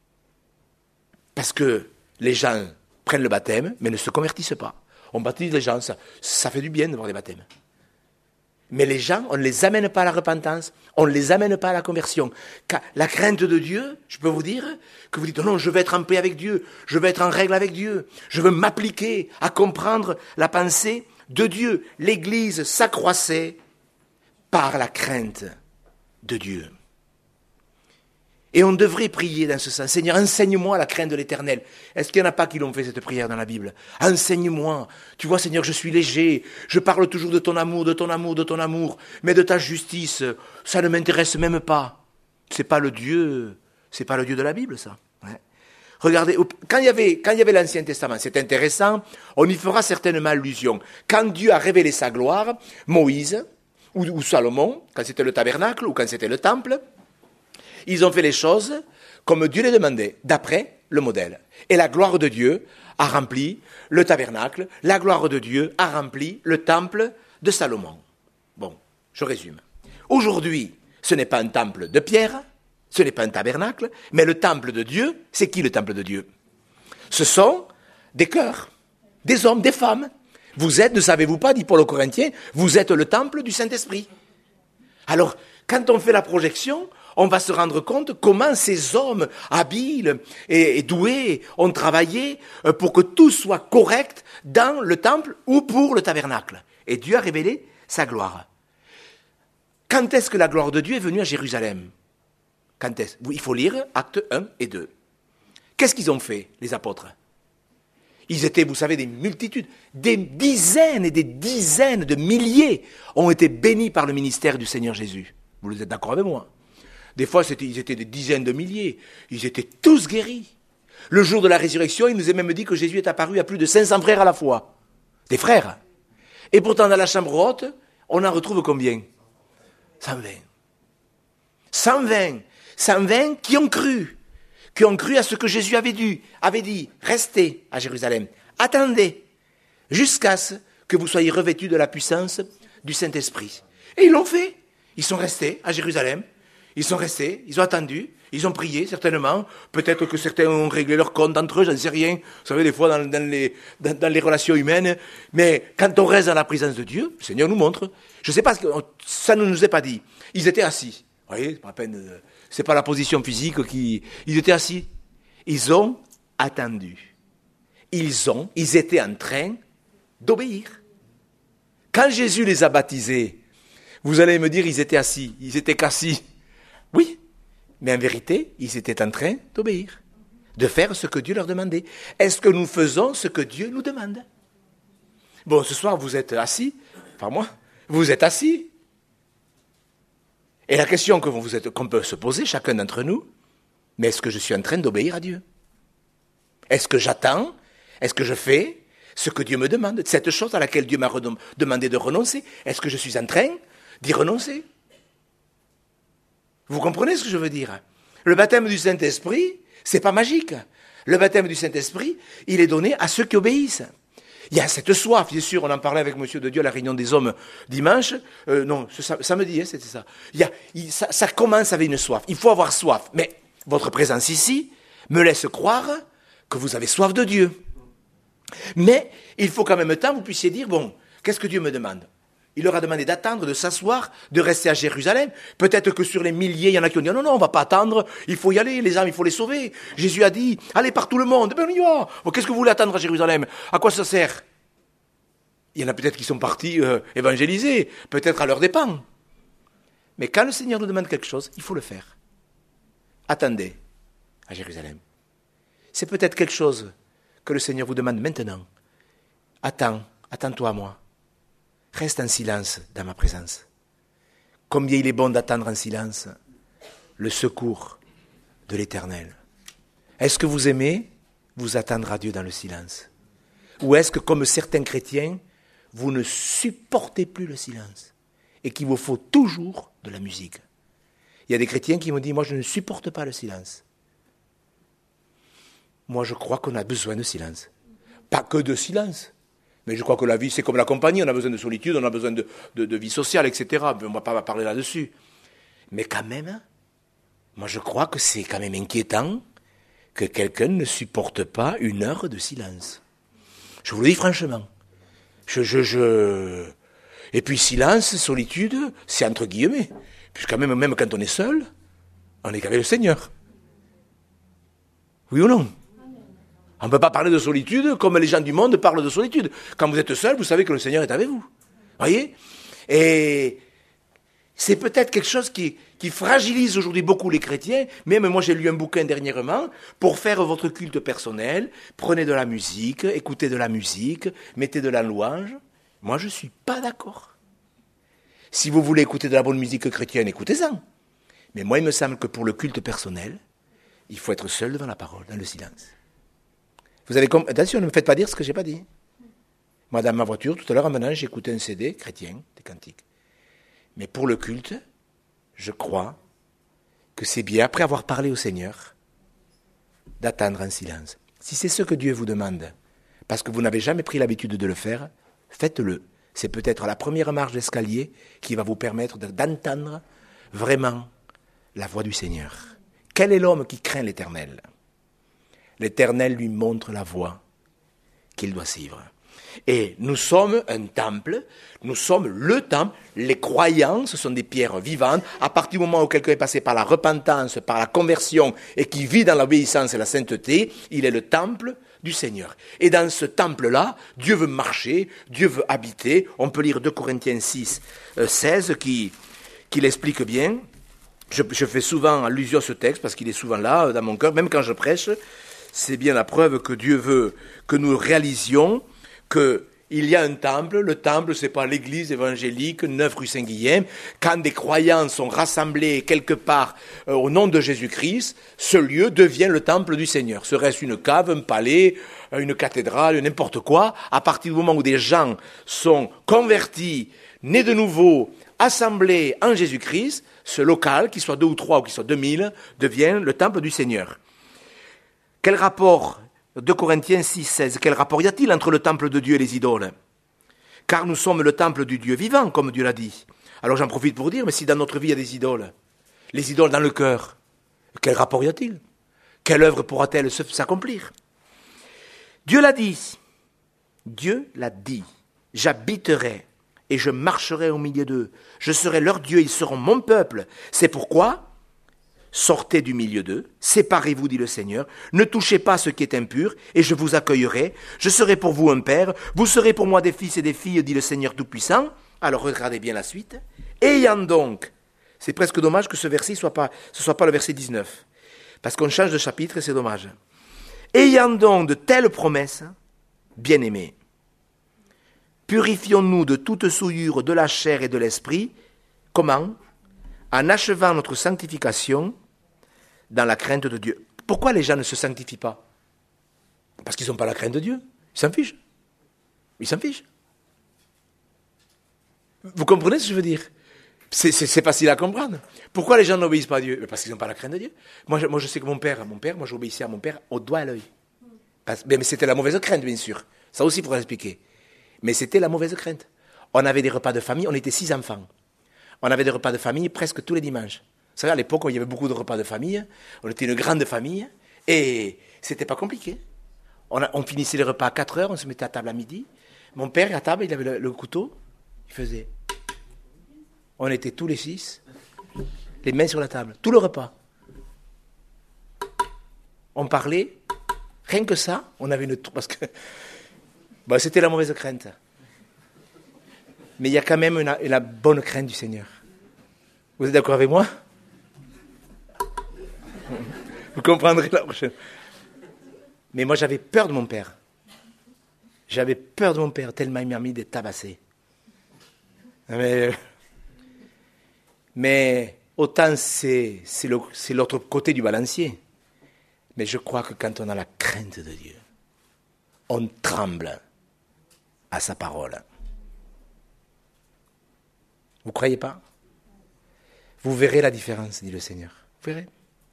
Speaker 1: Parce que les gens prennent le baptême, mais ne se convertissent pas. On baptise les gens, ça, ça fait du bien de voir des baptêmes. Mais les gens, on ne les amène pas à la repentance, on ne les amène pas à la conversion. Car la crainte de Dieu, je peux vous dire, que vous dites, non, je veux être en paix avec Dieu, je veux être en règle avec Dieu, je veux m'appliquer à comprendre la pensée de Dieu. L'Église s'accroissait par la crainte de Dieu. Et on devrait prier dans ce sens. Seigneur, enseigne-moi la crainte de l'Éternel. Est-ce qu'il n'y en a pas qui l'ont fait cette prière dans la Bible? Enseigne-moi. Tu vois, Seigneur, je suis léger. Je parle toujours de ton amour, de ton amour, de ton amour. Mais de ta justice, ça ne m'intéresse même pas. C'est pas le Dieu, c'est pas le Dieu de la Bible, ça. Ouais. Regardez, quand il y avait, quand il y avait l'Ancien Testament, c'est intéressant, on y fera certainement allusion. Quand Dieu a révélé sa gloire, Moïse, ou, ou Salomon, quand c'était le tabernacle, ou quand c'était le temple, ils ont fait les choses comme Dieu les demandait, d'après le modèle. Et la gloire de Dieu a rempli le tabernacle, la gloire de Dieu a rempli le temple de Salomon. Bon, je résume. Aujourd'hui, ce n'est pas un temple de pierre, ce n'est pas un tabernacle, mais le temple de Dieu, c'est qui le temple de Dieu? Ce sont des cœurs, des hommes, des femmes. Vous êtes, ne savez-vous pas, dit Paul aux Corinthiens, vous êtes le temple du Saint-Esprit. Alors, quand on fait la projection, on va se rendre compte comment ces hommes habiles et, et doués ont travaillé pour que tout soit correct dans le temple ou pour le tabernacle. Et Dieu a révélé sa gloire. Quand est-ce que la gloire de Dieu est venue à Jérusalem? Quand est-ce? Il faut lire Actes un et deux. Qu'est-ce qu'ils ont fait, les apôtres? Ils étaient, vous savez, des multitudes, des dizaines et des dizaines de milliers ont été bénis par le ministère du Seigneur Jésus. Vous êtes d'accord avec moi? Des fois, c'était, ils étaient des dizaines de milliers. Ils étaient tous guéris. Le jour de la résurrection, il nous est même dit que Jésus est apparu à plus de cinq cents frères à la fois. Des frères. Et pourtant, dans la chambre haute, on en retrouve combien? cent vingt. cent vingt. cent vingt qui ont cru. Qui ont cru à ce que Jésus avait dit. Avait dit, restez à Jérusalem. Attendez. Jusqu'à ce que vous soyez revêtus de la puissance du Saint-Esprit. Et ils l'ont fait. Ils sont restés à Jérusalem. Ils sont restés, ils ont attendu, ils ont prié, certainement. Peut-être que certains ont réglé leur compte entre eux, j'en sais rien. Vous savez, des fois, dans, dans, les, dans, dans les relations humaines. Mais quand on reste dans la présence de Dieu, le Seigneur nous montre. Je ne sais pas, ça ne nous est pas dit. Ils étaient assis. Vous voyez, c'est pas, peine, c'est pas la position physique qui... Ils étaient assis. Ils ont attendu. Ils ont, ils étaient en train d'obéir. Quand Jésus les a baptisés, vous allez me dire, ils étaient assis. Ils étaient qu'assis. Oui, mais en vérité, ils étaient en train d'obéir, de faire ce que Dieu leur demandait. Est-ce que nous faisons ce que Dieu nous demande? Bon, ce soir, vous êtes assis, pas moi, vous êtes assis. Et la question que vous êtes, qu'on peut se poser, chacun d'entre nous, mais est-ce que je suis en train d'obéir à Dieu? Est-ce que j'attends? Est-ce que je fais ce que Dieu me demande? Cette chose à laquelle Dieu m'a redom- demandé de renoncer, est-ce que je suis en train d'y renoncer? Vous comprenez ce que je veux dire? Le baptême du Saint-Esprit, c'est pas magique. Le baptême du Saint-Esprit, il est donné à ceux qui obéissent. Il y a cette soif, bien sûr, on en parlait avec Monsieur de Dieu à la réunion des hommes dimanche, euh, non, ce samedi, hein, c'était ça. Il y a, il, ça. Ça commence avec une soif, il faut avoir soif. Mais votre présence ici me laisse croire que vous avez soif de Dieu. Mais il faut qu'en même temps, vous puissiez dire, bon, qu'est-ce que Dieu me demande? Il leur a demandé d'attendre, de s'asseoir, de rester à Jérusalem. Peut-être que sur les milliers, il y en a qui ont dit, non, non, on ne va pas attendre, il faut y aller, les âmes, il faut les sauver. Jésus a dit, allez par tout le monde, ben on y va. Bon, qu'est-ce que vous voulez attendre à Jérusalem? À quoi ça sert? Il y en a peut-être qui sont partis euh, évangéliser, peut-être à leurs dépens. Mais quand le Seigneur nous demande quelque chose, il faut le faire. Attendez à Jérusalem. C'est peut-être quelque chose que le Seigneur vous demande maintenant. Attends, attends-toi à moi. Reste en silence dans ma présence. Combien il est bon d'attendre en silence le secours de l'Éternel. Est-ce que vous aimez vous attendre à Dieu dans le silence? Ou est-ce que, comme certains chrétiens, vous ne supportez plus le silence et qu'il vous faut toujours de la musique? Il y a des chrétiens qui m'ont dit, moi je ne supporte pas le silence. Moi je crois qu'on a besoin de silence. Pas que de silence. Mais je crois que la vie, c'est comme la compagnie, on a besoin de solitude, on a besoin de, de, de vie sociale, et cetera. On ne va pas parler là-dessus. Mais quand même, moi je crois que c'est quand même inquiétant que quelqu'un ne supporte pas une heure de silence. Je vous le dis franchement. Je, je, je... Et puis silence, solitude, c'est entre guillemets. Puisque quand même, même quand on est seul, on est qu'avec le Seigneur. Oui ou non? On ne peut pas parler de solitude comme les gens du monde parlent de solitude. Quand vous êtes seul, vous savez que le Seigneur est avec vous. Voyez? Et c'est peut-être quelque chose qui, qui fragilise aujourd'hui beaucoup les chrétiens. Même moi, j'ai lu un bouquin dernièrement. Pour faire votre culte personnel, prenez de la musique, écoutez de la musique, mettez de la louange. Moi, je ne suis pas d'accord. Si vous voulez écouter de la bonne musique chrétienne, écoutez-en. Mais moi, il me semble que pour le culte personnel, il faut être seul devant la parole, dans le silence. Vous avez compris? Attention, ne me faites pas dire ce que je n'ai pas dit. Moi, dans ma voiture, tout à l'heure, en venant, j'ai écouté un C D chrétien, des cantiques. Mais pour le culte, je crois que c'est bien, après avoir parlé au Seigneur, d'attendre en silence. Si c'est ce que Dieu vous demande, parce que vous n'avez jamais pris l'habitude de le faire, faites-le. C'est peut-être la première marche d'escalier qui va vous permettre d'entendre vraiment la voix du Seigneur. Quel est l'homme qui craint l'Éternel? L'Éternel lui montre la voie qu'il doit suivre. Et nous sommes un temple, nous sommes le temple. Les croyants, ce sont des pierres vivantes. À partir du moment où quelqu'un est passé par la repentance, par la conversion, et qui vit dans l'obéissance et la sainteté, il est le temple du Seigneur. Et dans ce temple-là, Dieu veut marcher, Dieu veut habiter. On peut lire deux Corinthiens six, seize, qui, qui l'explique bien. Je, je fais souvent allusion à ce texte, parce qu'il est souvent là, dans mon cœur, même quand je prêche. C'est bien la preuve que Dieu veut que nous réalisions qu'il y a un temple. Le temple, ce n'est pas l'église évangélique, neuf rue Saint-Guilhem. Quand des croyants sont rassemblés quelque part euh, au nom de Jésus-Christ, ce lieu devient le temple du Seigneur. Serait-ce une cave, un palais, une cathédrale, n'importe quoi. À partir du moment où des gens sont convertis, nés de nouveau, assemblés en Jésus-Christ, ce local, qu'il soit deux ou trois ou qu'il soit deux mille, devient le temple du Seigneur. Quel rapport, deux Corinthiens six, seize, quel rapport y a-t-il entre le temple de Dieu et les idoles? Car nous sommes le temple du Dieu vivant, comme Dieu l'a dit. Alors j'en profite pour dire, mais si dans notre vie il y a des idoles, les idoles dans le cœur, quel rapport y a-t-il? Quelle œuvre pourra-t-elle s'accomplir? Dieu l'a dit. Dieu l'a dit. J'habiterai et je marcherai au milieu d'eux. Je serai leur Dieu, ils seront mon peuple. C'est pourquoi... Sortez du milieu d'eux, séparez-vous, dit le Seigneur, ne touchez pas ce qui est impur, et je vous accueillerai, je serai pour vous un père, vous serez pour moi des fils et des filles, dit le Seigneur Tout-Puissant. Alors regardez bien la suite. Ayant donc, c'est presque dommage que ce verset ne soit pas, ce soit pas le verset dix-neuf, parce qu'on change de chapitre et c'est dommage. Ayant donc de telles promesses, bien-aimés, Purifions-nous de toute souillure de la chair et de l'esprit. Comment? En achevant notre sanctification dans la crainte de Dieu. Pourquoi les gens ne se sanctifient pas? Parce qu'ils n'ont pas la crainte de Dieu. Ils s'en fichent. Ils s'en fichent. Vous comprenez ce que je veux dire? C'est, c'est, c'est facile à comprendre. Pourquoi les gens n'obéissent pas à Dieu? Parce qu'ils n'ont pas la crainte de Dieu. Moi je, moi, je sais que mon père, mon père, moi, j'obéissais à mon père au doigt et à l'œil. Parce, mais c'était la mauvaise crainte, bien sûr. Ça aussi, il faudrait expliquer. Mais c'était la mauvaise crainte. On avait des repas de famille, on était six enfants. On avait des repas de famille presque tous les dimanches. Vous savez, à l'époque, il y avait beaucoup de repas de famille. On était une grande famille. Et c'était pas compliqué. On, a, on finissait les repas à quatre heures, on se mettait à table à midi. Mon père, à table, il avait le, le couteau. Il faisait... On était tous les six, les mains sur la table, tout le repas. On parlait, rien que ça, on avait une... Parce que bon, c'était la mauvaise crainte. Mais il y a quand même une, une bonne crainte du Seigneur. Vous êtes d'accord avec moi? Vous comprendrez la prochaine. Mais moi, j'avais peur de mon père. J'avais peur de mon père, tellement il m'a mis des tabassés. Mais... Mais autant c'est, c'est, le, c'est l'autre côté du balancier. Mais je crois que quand on a la crainte de Dieu, on tremble à sa parole. Vous ne croyez pas? Vous verrez la différence, dit le Seigneur. Vous verrez.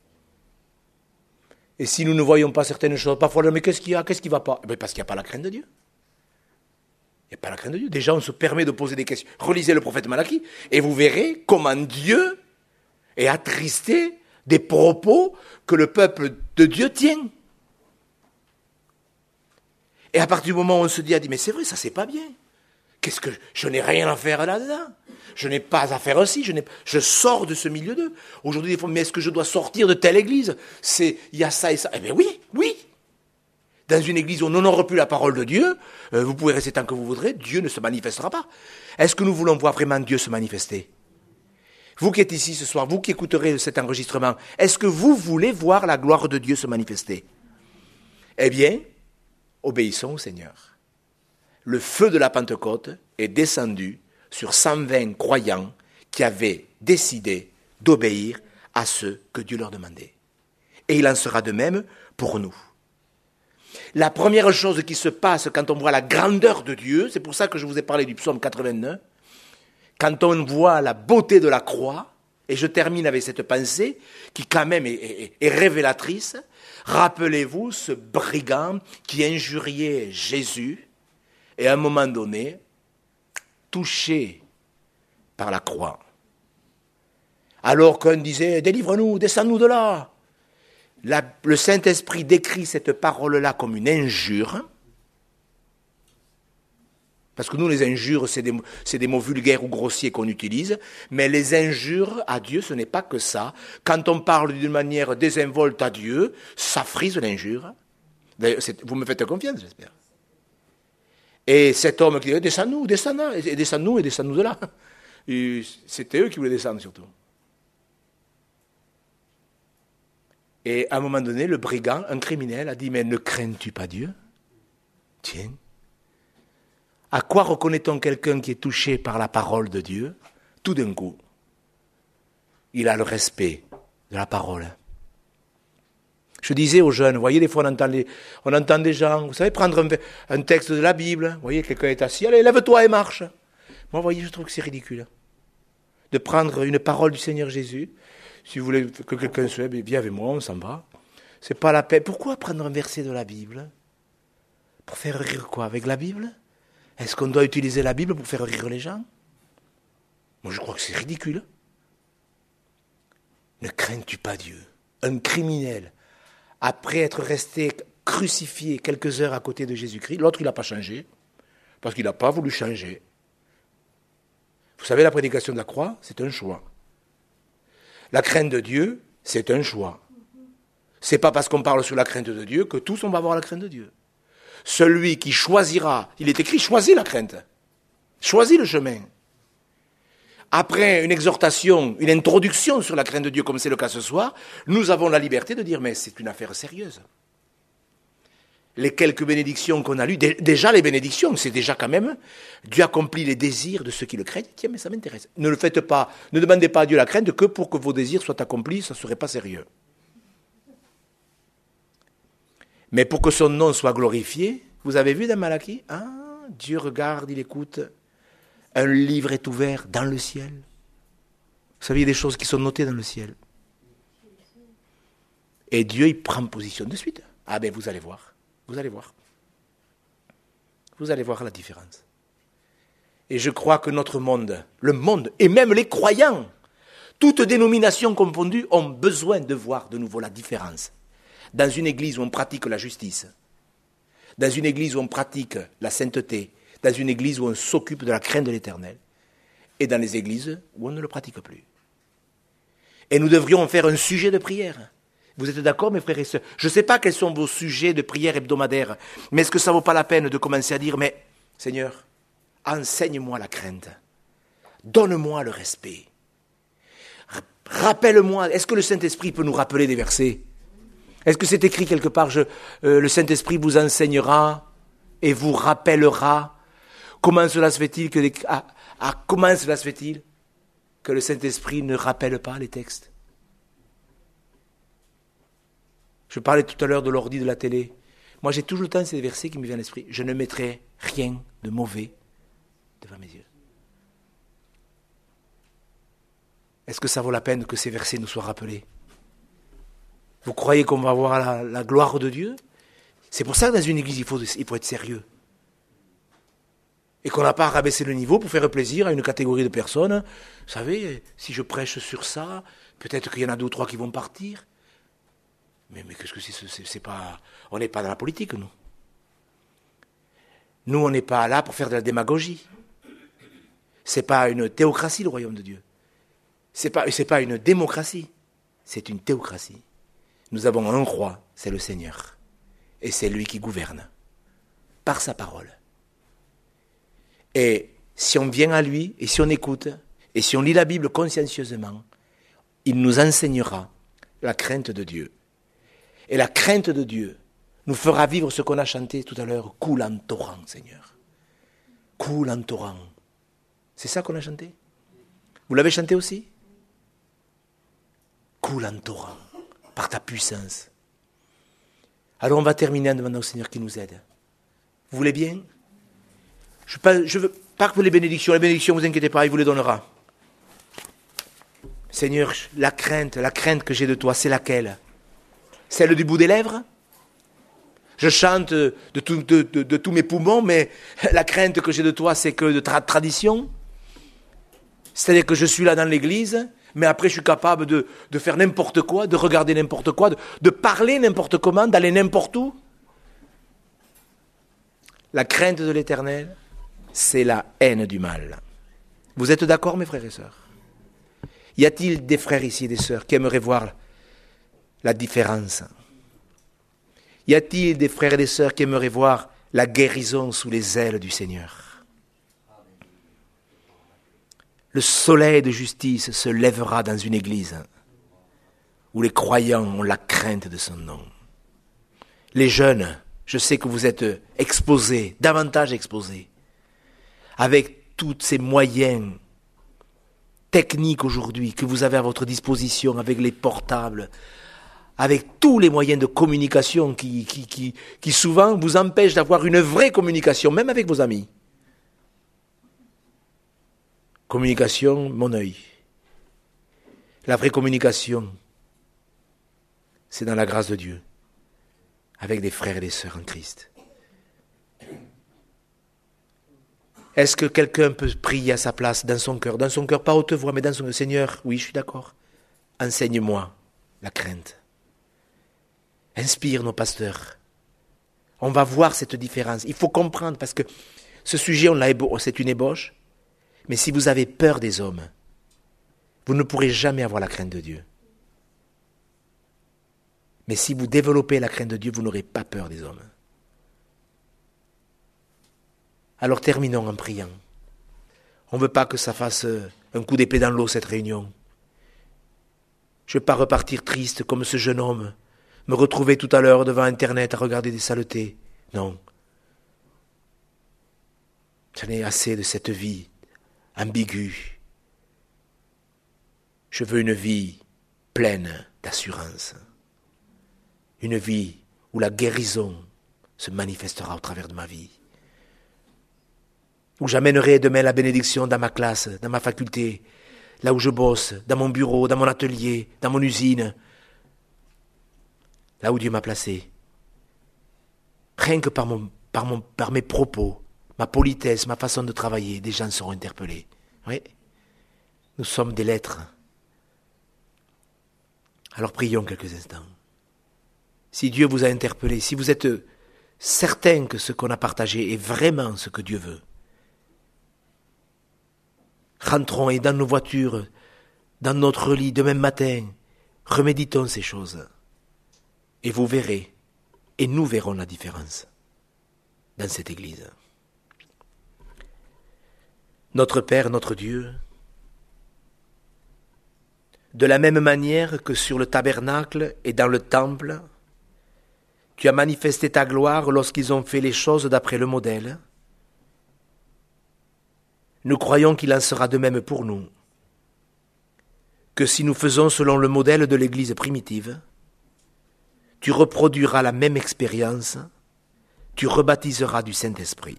Speaker 1: Et si nous ne voyons pas certaines choses, parfois, mais qu'est-ce qu'il y a? Qu'est-ce qui ne va pas? Eh bien, parce qu'il n'y a pas la crainte de Dieu. Il n'y a pas la crainte de Dieu. Déjà, on se permet de poser des questions. Relisez le prophète Malachie et vous verrez comment Dieu est attristé des propos que le peuple de Dieu tient. Et à partir du moment où on se dit, mais c'est vrai, ça c'est pas bien. Qu'est-ce que je n'ai rien à faire là-dedans. Je n'ai pas à faire aussi. Je, n'ai, je sors de ce milieu d'eux. Aujourd'hui, des fois, mais est-ce que je dois sortir de telle église? C'est, il y a ça et ça. Eh bien oui, oui. Dans une église où on n'honore plus la parole de Dieu, euh, vous pouvez rester tant que vous voudrez, Dieu ne se manifestera pas. Est-ce que nous voulons voir vraiment Dieu se manifester? Vous qui êtes ici ce soir, vous qui écouterez cet enregistrement, est-ce que vous voulez voir la gloire de Dieu se manifester? Eh bien, obéissons au Seigneur. Le feu de la Pentecôte est descendu sur cent vingt croyants qui avaient décidé d'obéir à ce que Dieu leur demandait. Et il en sera de même pour nous. La première chose qui se passe quand on voit la grandeur de Dieu, c'est pour ça que je vous ai parlé du psaume quatre-vingt-neuf, quand on voit la beauté de la croix, et je termine avec cette pensée qui quand même est, est, est révélatrice, rappelez-vous ce brigand qui injuriait Jésus, et à un moment donné, touché par la croix. Alors qu'un disait, délivre-nous, descends-nous de là. La, le Saint-Esprit décrit cette parole-là comme une injure, parce que nous, les injures, c'est des, c'est des mots vulgaires ou grossiers qu'on utilise, mais les injures à Dieu, ce n'est pas que ça. Quand on parle d'une manière désinvolte à Dieu, ça frise l'injure. D'ailleurs, c'est, vous me faites confiance, j'espère. Et cet homme qui disait, descends-nous, descends-nous, et descends-nous, et descends-nous de là. Et c'était eux qui voulaient descendre, surtout. Et à un moment donné, le brigand, un criminel, a dit, mais ne crains-tu pas Dieu? Tiens. À quoi reconnaît-on quelqu'un qui est touché par la parole de Dieu? Tout d'un coup, il a le respect de la parole. Je disais aux jeunes, vous voyez, des fois on entend, les, on entend des gens, vous savez, prendre un, un texte de la Bible, vous voyez, quelqu'un est assis, allez, lève-toi et marche. Moi, vous voyez, je trouve que c'est ridicule. De prendre une parole du Seigneur Jésus. Si vous voulez que quelqu'un se lève, viens avec moi, on s'en va. C'est pas la peine. Pourquoi prendre un verset de la Bible? Pour faire rire quoi? Avec la Bible? Est-ce qu'on doit utiliser la Bible pour faire rire les gens? Moi, je crois que c'est ridicule. Ne crains-tu pas Dieu? Un criminel, après être resté crucifié quelques heures à côté de Jésus-Christ, l'autre, il n'a pas changé, parce qu'il n'a pas voulu changer. Vous savez, la prédication de la croix, c'est un choix. La crainte de Dieu, c'est un choix. C'est pas parce qu'on parle sur la crainte de Dieu que tous on va avoir la crainte de Dieu. Celui qui choisira, il est écrit, choisis la crainte. Choisis le chemin. Après une exhortation, une introduction sur la crainte de Dieu, comme c'est le cas ce soir, nous avons la liberté de dire, mais c'est une affaire sérieuse. les quelques bénédictions qu'on a lues, déjà les bénédictions, c'est déjà quand même, Dieu accomplit les désirs de ceux qui le craignent. Tiens, mais ça m'intéresse. Ne le faites pas, ne demandez pas à Dieu la crainte que pour que vos désirs soient accomplis, ça ne serait pas sérieux. Mais pour que son nom soit glorifié, vous avez vu dans Malachie, ah, Dieu regarde, il écoute, un livre est ouvert dans le ciel. Vous savez, il y a des choses qui sont notées dans le ciel. Et Dieu, il prend position de suite. Ah ben, vous allez voir. Vous allez voir. Vous allez voir la différence. Et je crois que notre monde, le monde, et même les croyants, toutes dénominations confondues, ont besoin de voir de nouveau la différence. Dans une église où on pratique la justice, dans une église où on pratique la sainteté, dans une église où on s'occupe de la crainte de l'Éternel, et dans les églises où on ne le pratique plus. Et nous devrions en faire un sujet de prière. Vous êtes d'accord, mes frères et sœurs? Je ne sais pas quels sont vos sujets de prière hebdomadaire, mais est-ce que ça ne vaut pas la peine de commencer à dire, mais Seigneur, enseigne-moi la crainte, donne-moi le respect, rappelle-moi, est-ce que le Saint-Esprit peut nous rappeler des versets? Est-ce que c'est écrit quelque part, je, euh, le Saint-Esprit vous enseignera et vous rappellera? Comment cela se fait-il que les, ah, ah, comment cela se fait-il que le Saint-Esprit ne rappelle pas les textes? Je parlais tout à l'heure de l'ordi, de la télé. Moi, j'ai toujours le temps ces versets qui me viennent à l'esprit. Je ne mettrai rien de mauvais devant mes yeux. Est-ce que ça vaut la peine que ces versets nous soient rappelés? Vous croyez qu'on va avoir la, la gloire de Dieu? C'est pour ça que dans une église, il faut, il faut être sérieux. Et qu'on n'a pas à rabaisser le niveau pour faire plaisir à une catégorie de personnes. Vous savez, si je prêche sur ça, peut-être qu'il y en a deux ou trois qui vont partir. Mais, mais qu'est-ce que c'est, c'est, c'est pas... On n'est pas dans la politique, nous. Nous, on n'est pas là pour faire de la démagogie. C'est pas une théocratie, le royaume de Dieu. C'est pas, c'est pas une démocratie. C'est une théocratie. Nous avons un roi, c'est le Seigneur. Et c'est lui qui gouverne. Par sa parole. Et si on vient à lui, et si on écoute, et si on lit la Bible consciencieusement, il nous enseignera la crainte de Dieu. Et la crainte de Dieu nous fera vivre ce qu'on a chanté tout à l'heure, coule en torrent, Seigneur. Coule en torrent. C'est ça qu'on a chanté? Vous l'avez chanté aussi? Coule en torrent, par ta puissance. Alors on va terminer en demandant au Seigneur qui nous aide. Vous voulez bien? Je ne veux pas que les bénédictions, les bénédictions, ne vous inquiétez pas, il vous les donnera. Seigneur, la crainte, la crainte que j'ai de toi, c'est laquelle? Celle du bout des lèvres? Je chante de, tout, de, de, de tous mes poumons, mais la crainte que j'ai de toi, c'est que de tra- tradition. C'est-à-dire que je suis là dans l'église, mais après je suis capable de, de faire n'importe quoi, de regarder n'importe quoi, de, de parler n'importe comment, d'aller n'importe où. La crainte de l'Éternel, c'est la haine du mal. Vous êtes d'accord, mes frères et sœurs? Y a-t-il des frères ici, des sœurs, qui aimeraient voir la différence? Y a-t-il des frères et des sœurs qui aimeraient voir la guérison sous les ailes du Seigneur? Le soleil de justice se lèvera dans une église où les croyants ont la crainte de son nom. Les jeunes, je sais que vous êtes exposés, davantage exposés, avec tous ces moyens techniques aujourd'hui que vous avez à votre disposition, avec les portables, avec tous les moyens de communication qui, qui, qui, qui souvent vous empêchent d'avoir une vraie communication, même avec vos amis. Communication, mon œil. La vraie communication, c'est dans la grâce de Dieu, avec des frères et des sœurs en Christ. Est-ce que quelqu'un peut prier à sa place, dans son cœur, dans son cœur, pas à haute voix, mais dans son cœur? Seigneur, oui, je suis d'accord. Enseigne-moi la crainte. Inspire nos pasteurs. On va voir cette différence. Il faut comprendre, parce que ce sujet, on l'a ébo- c'est une ébauche. Mais si vous avez peur des hommes, vous ne pourrez jamais avoir la crainte de Dieu. Mais si vous développez la crainte de Dieu, vous n'aurez pas peur des hommes. Alors terminons en priant. On ne veut pas que ça fasse un coup d'épée dans l'eau, cette réunion. Je ne veux pas repartir triste comme ce jeune homme, me retrouver tout à l'heure devant Internet à regarder des saletés. Non. J'en ai assez de cette vie ambiguë. Je veux une vie pleine d'assurance. Une vie où la guérison se manifestera au travers de ma vie. Où j'amènerai demain la bénédiction dans ma classe, dans ma faculté, là où je bosse, dans mon bureau, dans mon atelier, dans mon usine, là où Dieu m'a placé. Rien que par, mon, par, mon, par mes propos, ma politesse, ma façon de travailler, des gens seront interpellés. Oui, nous sommes des lettres. Alors prions quelques instants. Si Dieu vous a interpellé, si vous êtes certain que ce qu'on a partagé est vraiment ce que Dieu veut, rentrons et dans nos voitures, dans notre lit demain matin, reméditons ces choses. Et vous verrez, et nous verrons la différence dans cette Église. Notre Père, notre Dieu, de la même manière que sur le tabernacle et dans le temple, tu as manifesté ta gloire lorsqu'ils ont fait les choses d'après le modèle. Nous croyons qu'il en sera de même pour nous, que si nous faisons selon le modèle de l'Église primitive, tu reproduiras la même expérience, tu rebaptiseras du Saint-Esprit,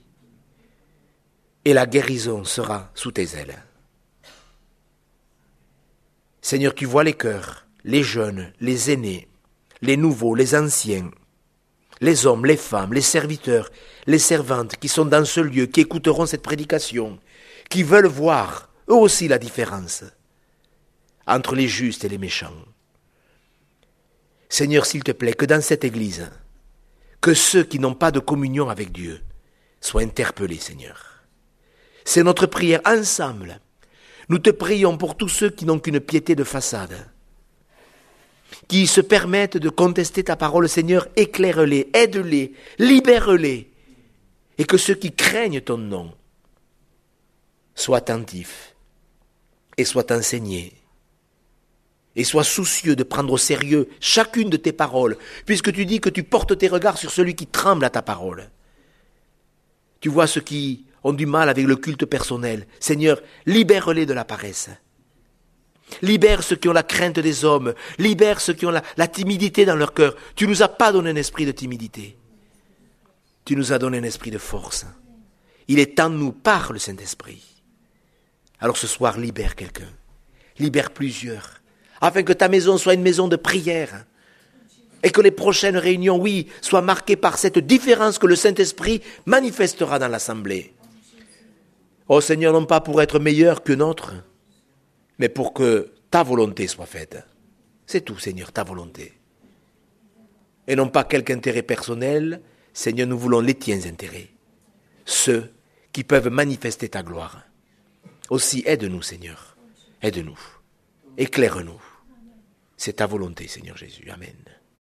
Speaker 1: et la guérison sera sous tes ailes. Seigneur, tu vois les cœurs, les jeunes, les aînés, les nouveaux, les anciens, les hommes, les femmes, les serviteurs, les servantes qui sont dans ce lieu, qui écouteront cette prédication, qui veulent voir eux aussi la différence entre les justes et les méchants. Seigneur, s'il te plaît, que dans cette Église, que ceux qui n'ont pas de communion avec Dieu soient interpellés, Seigneur. C'est notre prière ensemble. Nous te prions pour tous ceux qui n'ont qu'une piété de façade, qui se permettent de contester ta parole, Seigneur, éclaire-les, aide-les, libère-les, et que ceux qui craignent ton nom soient attentifs et soient enseignés, et soient soucieux de prendre au sérieux chacune de tes paroles, puisque tu dis que tu portes tes regards sur celui qui tremble à ta parole. Tu vois ceux qui ont du mal avec le culte personnel. Seigneur, libère-les de la paresse. Libère ceux qui ont la crainte des hommes. Libère ceux qui ont la, la timidité dans leur cœur. Tu ne nous as pas donné un esprit de timidité. Tu nous as donné un esprit de force. Il est en nous par le Saint-Esprit. Alors ce soir, libère quelqu'un. Libère plusieurs. Afin que ta maison soit une maison de prière. Et que les prochaines réunions, oui, soient marquées par cette différence que le Saint-Esprit manifestera dans l'assemblée. Oh Seigneur, non pas pour être meilleur que notre, mais pour que ta volonté soit faite. C'est tout, Seigneur, ta volonté. Et non pas quelque intérêt personnel. Seigneur, nous voulons les tiens intérêts. Ceux qui peuvent manifester ta gloire. Aussi, aide-nous, Seigneur. Aide-nous. Éclaire-nous. C'est ta volonté, Seigneur Jésus. Amen.